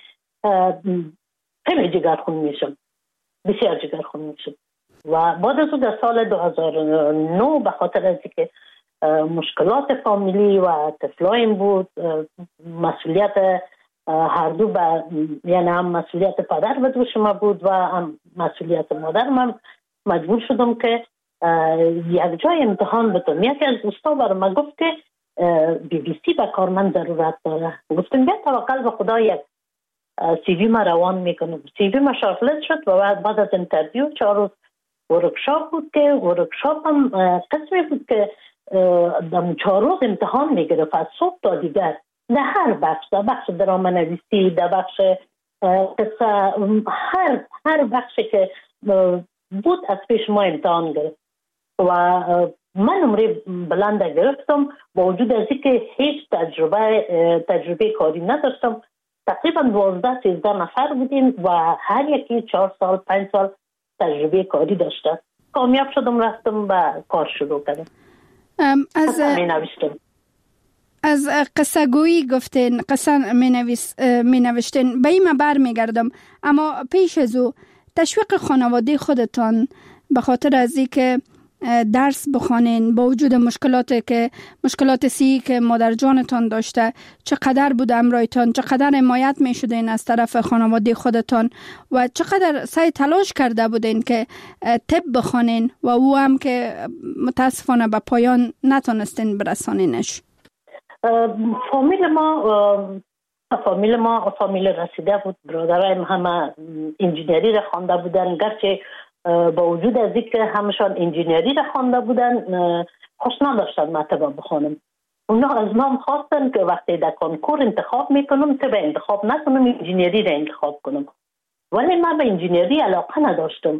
خیلی جگرخون میشم، بسیار جگرخون میشم. و بعد از در سال دو هزار و نه به خاطر از که مشکلات فامیلی و طفلایم بود، مسئولیت هر دو به یعنی هم مسئولیت پدر به دوش ما بود و هم مسئولیت مادر. من مجبور شدم که یک جای امتحان بتم. یکی از دوستا برای من گفت که بی بی سی به کار من ضرورت داره. گفتم بیا توکل به خدا، یک سی وی ما روان میکنم. سی وی ما شارتلیست شد و بعد بعد از انترویو چهار روز ورکشاپ بود که ورکشاپ هم قسمی بود که در چهار روز امتحان میگرفت از صبح تا دیگر، در هر بخش، در بخش درامه نویسی، در بخش قصه، هر هر بخشی که بود از پیش ما امتحان گرفت و من نمره بلند گرفتم با وجود از اینکه هیچ تجربه تجربه کاری نداشتم. تقریبا دوازده سیزده نفر بودیم و هر یکی چهار سال پنج سال تجربه کاری داشته. کامیاب شدم، رفتم و کار شروع کردم. از می نوشتم. از قصه گویی گفتین، قصه می, نویس می نوشتین، به این بر می گردم. اما پیش از او تشویق خانواده خودتان به خاطر از این که درس بخوانین با وجود مشکلاتی که مشکلات سی که مادر جانتان داشته، چقدر بود امرایتان، چقدر حمایت می شدین از طرف خانواده خودتان و چقدر سعی تلاش کرده بودین که طب بخوانین و او هم که متاسفانه به پایان نتونستین برسانینش؟ فامیل ما فامیل ما فامیل رسیده بود. برادرایم همه انجینری را خوانده بودن، گرچه با وجود از اینکه همشان انجینری را خوانده بودن خوش نداشتن مطلب بخونم. اونا از ما خواستن که وقتی در کنکور انتخاب میکنم طب انتخاب نکنم، انجینری را انتخاب کنم. ولی من به انجینری علاقه نداشتم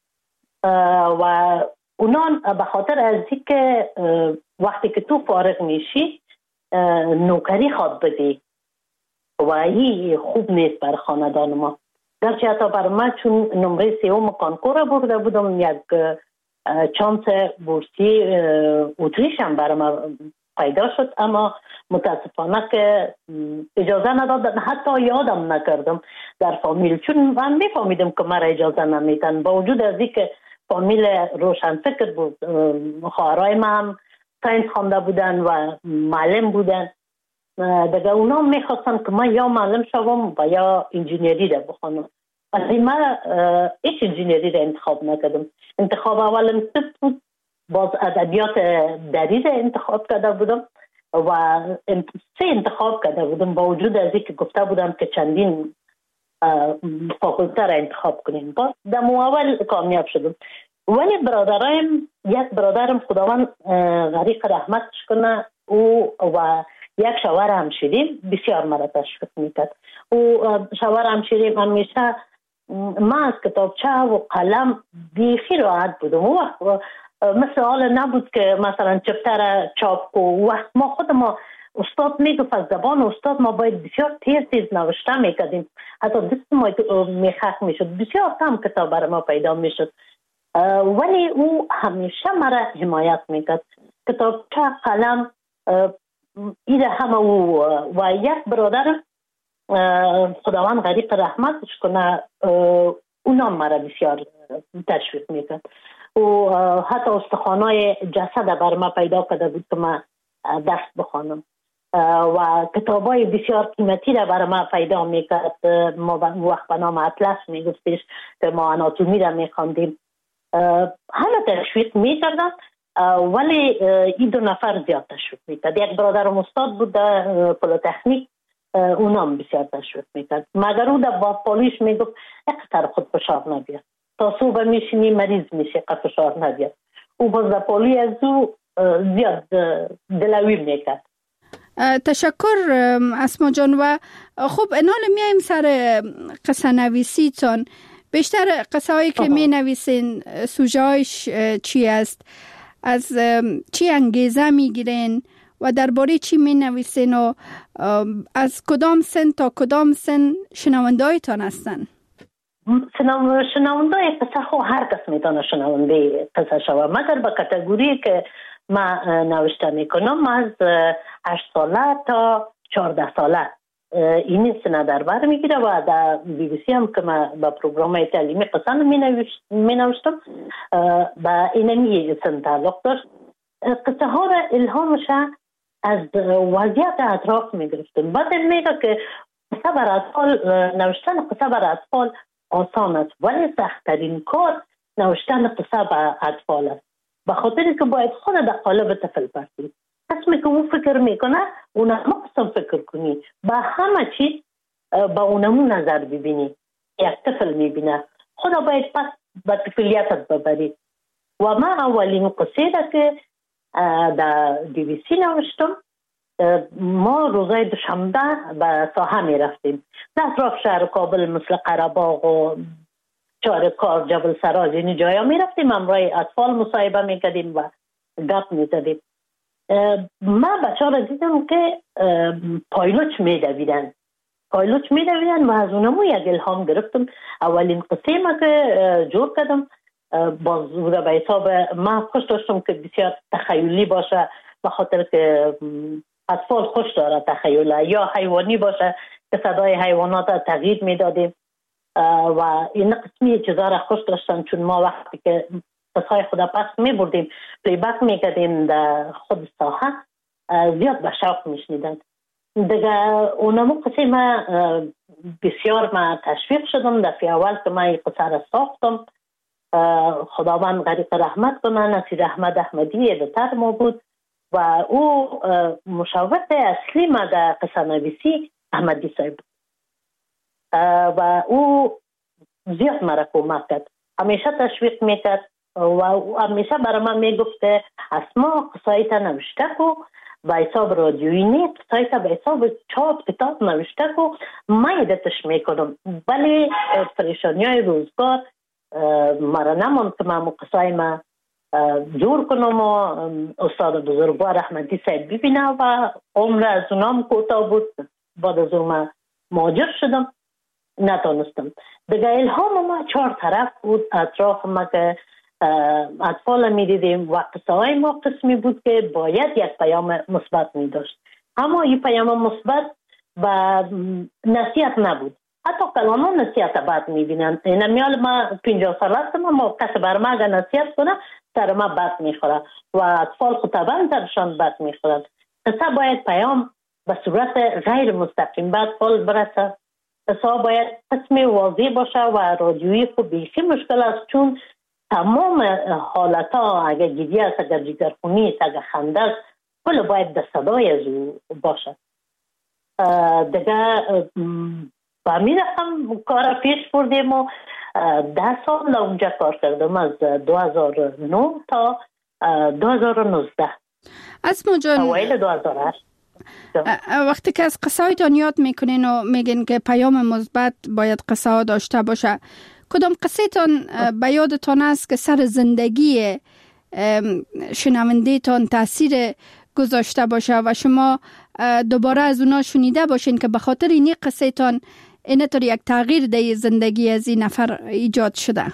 و اونا به خاطر از اینکه وقتی که تو فارغ میشی نوکری خواد بدی و این خوب نیست بر خاندان ما. گرچه حتی بر من چون نمره سیوم کانکور برده بودم، یک چانس بورسی اتریش هم بر من پیدا شد، اما متاسفانه که اجازه ندادن، حتی یادم نکردم در فامیل، چون من میفهمیدم که مرا اجازه نمیدن. با وجود از این که فامیل روشن فکر بود، خواهرای من هم ساینس خوانده بودن و معلم بودن، دیگه اونا میخواستن که من یا معلم شوم و یا انجینری را بخونم. ولی من هیچ انجینری را انتخاب نکردم. انتخاب اولم طب بود، باز ادبیات دری را انتخاب کرده بودم و سه انتخاب کرده بودم با وجود از اینکه گفته بودم که چندین فاکولته را انتخاب کنیم. باز در اول کامیاب شدم. ولی برادرایم، یک برادرم خداوند غریق رحمتش کنه، او و یک شوهر همشیریم بسیار مرا تشویق میکرد. او شوهر همشیریم همیشه من از کتابچه و قلم بیخی راحت بودم. او وقت مثل حال نبود که مثلا چپتر چاپ کو. وقت ما خود ما استاد میگفت از زبان استاد ما باید بسیار تیز تیز نوشته میکردیم، حتی دست ما میخک میشد، بسیار کم کتاب برای ما پیدا میشد. ولی او همیشه مرا حمایت میکرد. کتابچه قلم ایده همه او و یک برادر خداوند غریق رحمتش کنه اونا مرا بسیار تشویق میکرد. و حتی استخوانای جسد بر ما پیدا کرده بود که من درس بخوانم و کتابای بسیار قیمتی را بر ما پیدا میکرد. ما وقت به نام اطلس میگفتش که ما آناتومی را میخواندیم. همه تشویق میکردن، ولی این دو نفر زیاد تشویق میکرد. یک برادرم استاد بود در پلیتکنیک، اونم بسیار تشویق میکرد، مگر او در باپالیش میگفت اقتر خود فشار نبید، تا صبح میشینی مریض میشه قد فشار نبید. او باز در پالی از او زیاد دلویر میکرد. تشکر اسما جان. و خب انال میایم سر قصه نویسی تان. بیشتر قصه هایی که می نویسین سوژه هایش چی است؟ از چی انگیزه می گیرین و درباره چی می نویسین و از کدام سن تا کدام سن شنونده هایتان هستن؟ شنونده قصه خو هر کس میتونه شنونده قصه شوه، مگر به کاتگوری که ما نوشته میکنم از هشت ساله تا چهارده ساله این سنه در بر میگیره و در بی بی سی هم که من با پروگرام تعلیمی قصه می نوشتم با اینمی سن تعلق داشت. قصه ها را الهامش از وضعیت اطراف می گرفتم. بعد میگه که قصه بر اطفال نوشتن قصه بر اطفال آسان است ولی سخت‌ترین کار نوشتن قصه بر اطفال است، به خاطر که باید خود در قالب طفل برسی. قسمی که اون فکر میکنه اونم قسم فکر کنی، با همه چیز با اونمو نظر ببینی. یک طفل میبینه خدا باید پس به طفلیتت ببری. و من اولین قصه را که در دی بی سی نوشتم، ما روزای دوشنبه به ساحه می رفتیم در اطراف شهر کابل مثل قره‌باغ و چارکار، جبل سراج، این جایا می رفتیم، همراه اطفال مصاحبه می کردیم و گپ می زدیم. من بچه ها را دیدم که پایلوچ می دویدن پایلوچ می دویدن و از اونمو یک الهام گرفتم. اولین قصه ما که جور کردم باز بوده به حساب من خوش داشتم که بسیار تخیلی باشه، به خاطر که اطفال خوش داره تخیله، یا حیوانی باشه که صدای حیوانات تغییر می دادیم و این قسمی چیزا را خوش داشتن، چون ما وقتی که قصای خدا پس می بردیم پلی بک می کردیم در خود ساحه زیاد به شوق می شنیدن دیگه. اونمو قصه ما بسیار ما تشویق شدم. دفعه اول که ما این قصه را ساختم خداوند غریق رحمت کنه، نصیر احمد احمدی ادیتور ما بود و او مشاور اصلی ما در قصه نویسی احمدی صاحب بود و او زیاد مرا کمک کرد، همیشه تشویق میکرد و همیشه برای من میگفت اسما قصایت نوشته کو به حساب رادیویی نیست، قصایت به حساب چاپ کتاب نوشته کو، من ادتش میکنم. ولی پریشانی های روزگار مرا نماند که من قصای ما جور کنم و استاد بزرگوار احمدی صاحب ببینه و عمر از اونام کوتاه بود. بعد از اون من مهاجر شدم، نتونستم دیگه. الهام ما چهار طرف بود اطراف ما که اطفال می دیدیم و قصه های ما قسمی بود که باید یک پیام مثبت می داشت، اما این پیام مثبت و نصیحت نبود. حتی کلاما نصیحت بعد می بینن. این میال ما پنجاه سال هستم، ما کسی بر ما اگر نصیحت کنه سر ما بد می خوره و اطفال خطبان سرشان بد می خورد. قصه باید پیام به صورت غیر مستقیم به اطفال برسه. قصه باید قسم واضح باشه و رادیویی خب بیخی مشکل است، چون تمام حالت ها اگر گیری است، اگر جگرخونی است، اگر خنده است، کل باید در صدای از او باشه. دیگه با می رفتم کار پیش بردیم و ده سال اونجا کار کردم، از دو هزار و نه تا دو هزار و نوزده. اسما جان، اوایل دو هزار و هشت وقتی که از قصه هایتان یاد میکنین و میگین که پیام مثبت باید قصه ها داشته باشه، کدام قصه تان به یادتان است که سر زندگی شنونده تان تاثیر گذاشته باشه و شما دوباره از اونا شنیده باشین که به خاطر این قصه تان اینطور یک تغییر در زندگی از این نفر ایجاد شده؟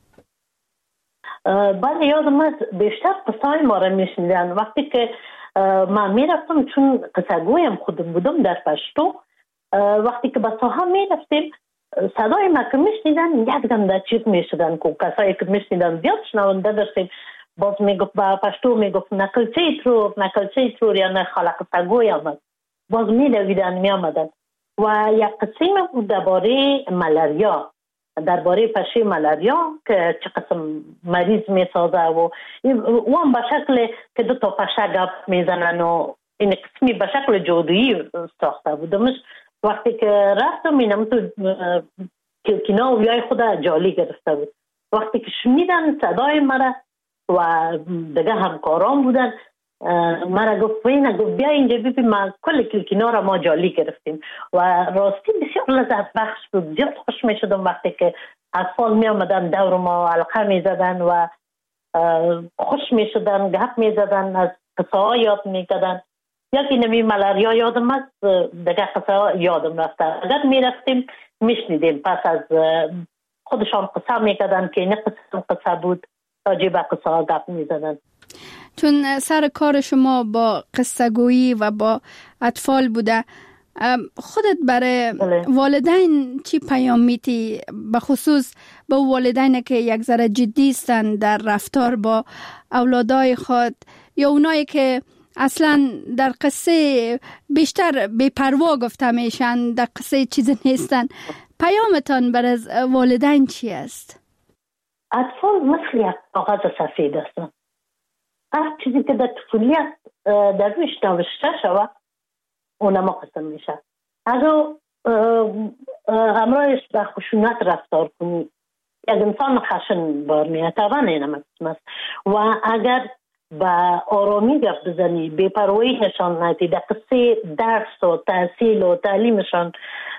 بله، یادم است بیشتر قصه های ما را میشنیدن. وقتی که من میرفتم، چون قصه گویم خودم بودم در پشتو، وقتی که به ساحه میرفتیم صدای ما که میشنیدن یک دم در چیز میشدن که کسایی که میشنیدن زیاد شنونده داشتیم. باز میگفت با پشتو میگفت نکلچه ترور نکلچه ترور یا نه خلق قصه گوی آمد، باز میدویدن میامدن. و یک قصه ما بود درباره ملاریا، درباره پشه ملاریا که چه قسم مریض میسازه و او هم به شکل که دو تا پشه گپ میزنن و این قسمی به شکل جادویی ساخته بودمش. وقتی که رفتم اینم تو کلکینا و بیای خود جالی گرفته بود. وقتی که شنیدن صدای مرا و دیگه همکاران بودن، مرا گفت وینه گفت بیا اینجا ببین ما کل کلکینا را ما جالی گرفتیم و راستی بسیار لذت بخش بود. زیاد خوش می شدم وقتی که اطفال می آمدن دور ما حلقه می زدن و خوش می شدن، گپ می زدن، از قصه ها یاد می کردن. یکی نمی ملاریا یادم است، دیگه قصه ها یادم رفته. اگر می رفتیم می شنیدیم، پس از خودشان قصه می کردن که این قصه قصه بود، راجع به قصه ها گپ می زدن. چون سر کار شما با قصه گویی و با اطفال بوده، خودت برای والدین چی پیام میتی، به خصوص به والدین که یک ذره جدی هستن در رفتار با اولادای خود یا اونایی که اصلا در قصه بیشتر بی‌پروا گفته میشن، در قصه چیزی نیستن؟ پیامتان برای والدین چی است؟ اطفال مثل یک کاغذ سفید هستن. هر چیزی که در طفولیت در روش نوشته شود اونما قسم میشه. اگر همراهش به خشونت رفتار کنی، یک انسان خشن بار میاد، طبعا اینم قسم است. و اگر با آرامی گفت بزنی، بی‌پروایی نشان ندی، در قصه درس و تحصیل و تعلیمشان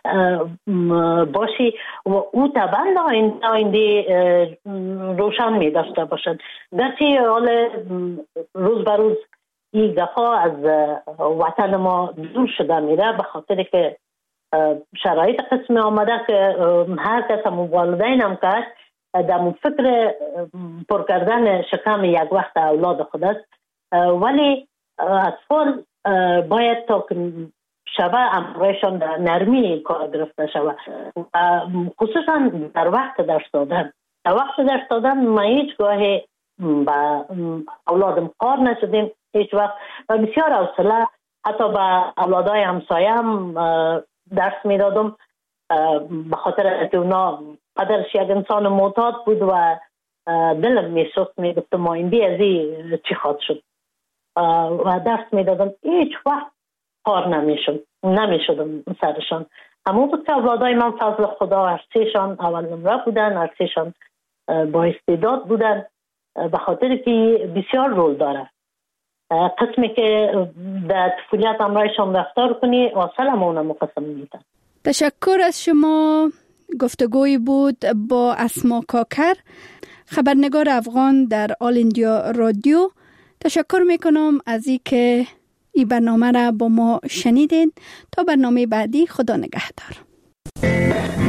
باشی و او طبعا آینده روشن می داشته باشد. گرچه حال روز به روز این دفعه از وطن ما دور شده میره، به خاطر که شرایط قسم آمده که هر کس هم والدین هم کرد در فکر پر کردن شکم یک وقت اولاد خود است. ولی اطفال باید تا که شبه امرایشان در نرمی کار گرفته شود، خصوصا در وقت درس دادن. در وقت درس دادن ما هیچ گاهی با اولادم کار نشدیم، هیچ وقت بسیار حوصله حتی با اولادای همسایه هم درس می دادم، به خاطر که اونا قدرش یک انسان معتاد بود و دلم می سوخت، می گفتم ما این بی ازی چی خواد شد و درس می دادم. هیچ وقت کار نمی شد نمی شدم سرشان. همون بود که اولادای من فضل خدا هرسیشان اول نمره بودن، هرسیشان با استعداد بودن، به خاطر که بسیار رول داره. قسمی که در طفولیت امرایشان رفتار کنی اصلا همونه مقسم میدن. تشکر از شما. گفتگوی بود با اسما کاکر، خبرنگار افغان در آل اندیا رادیو. تشکر میکنم از این که این برنامه را با ما شنیدین. تا برنامه بعدی، خدا نگهدار.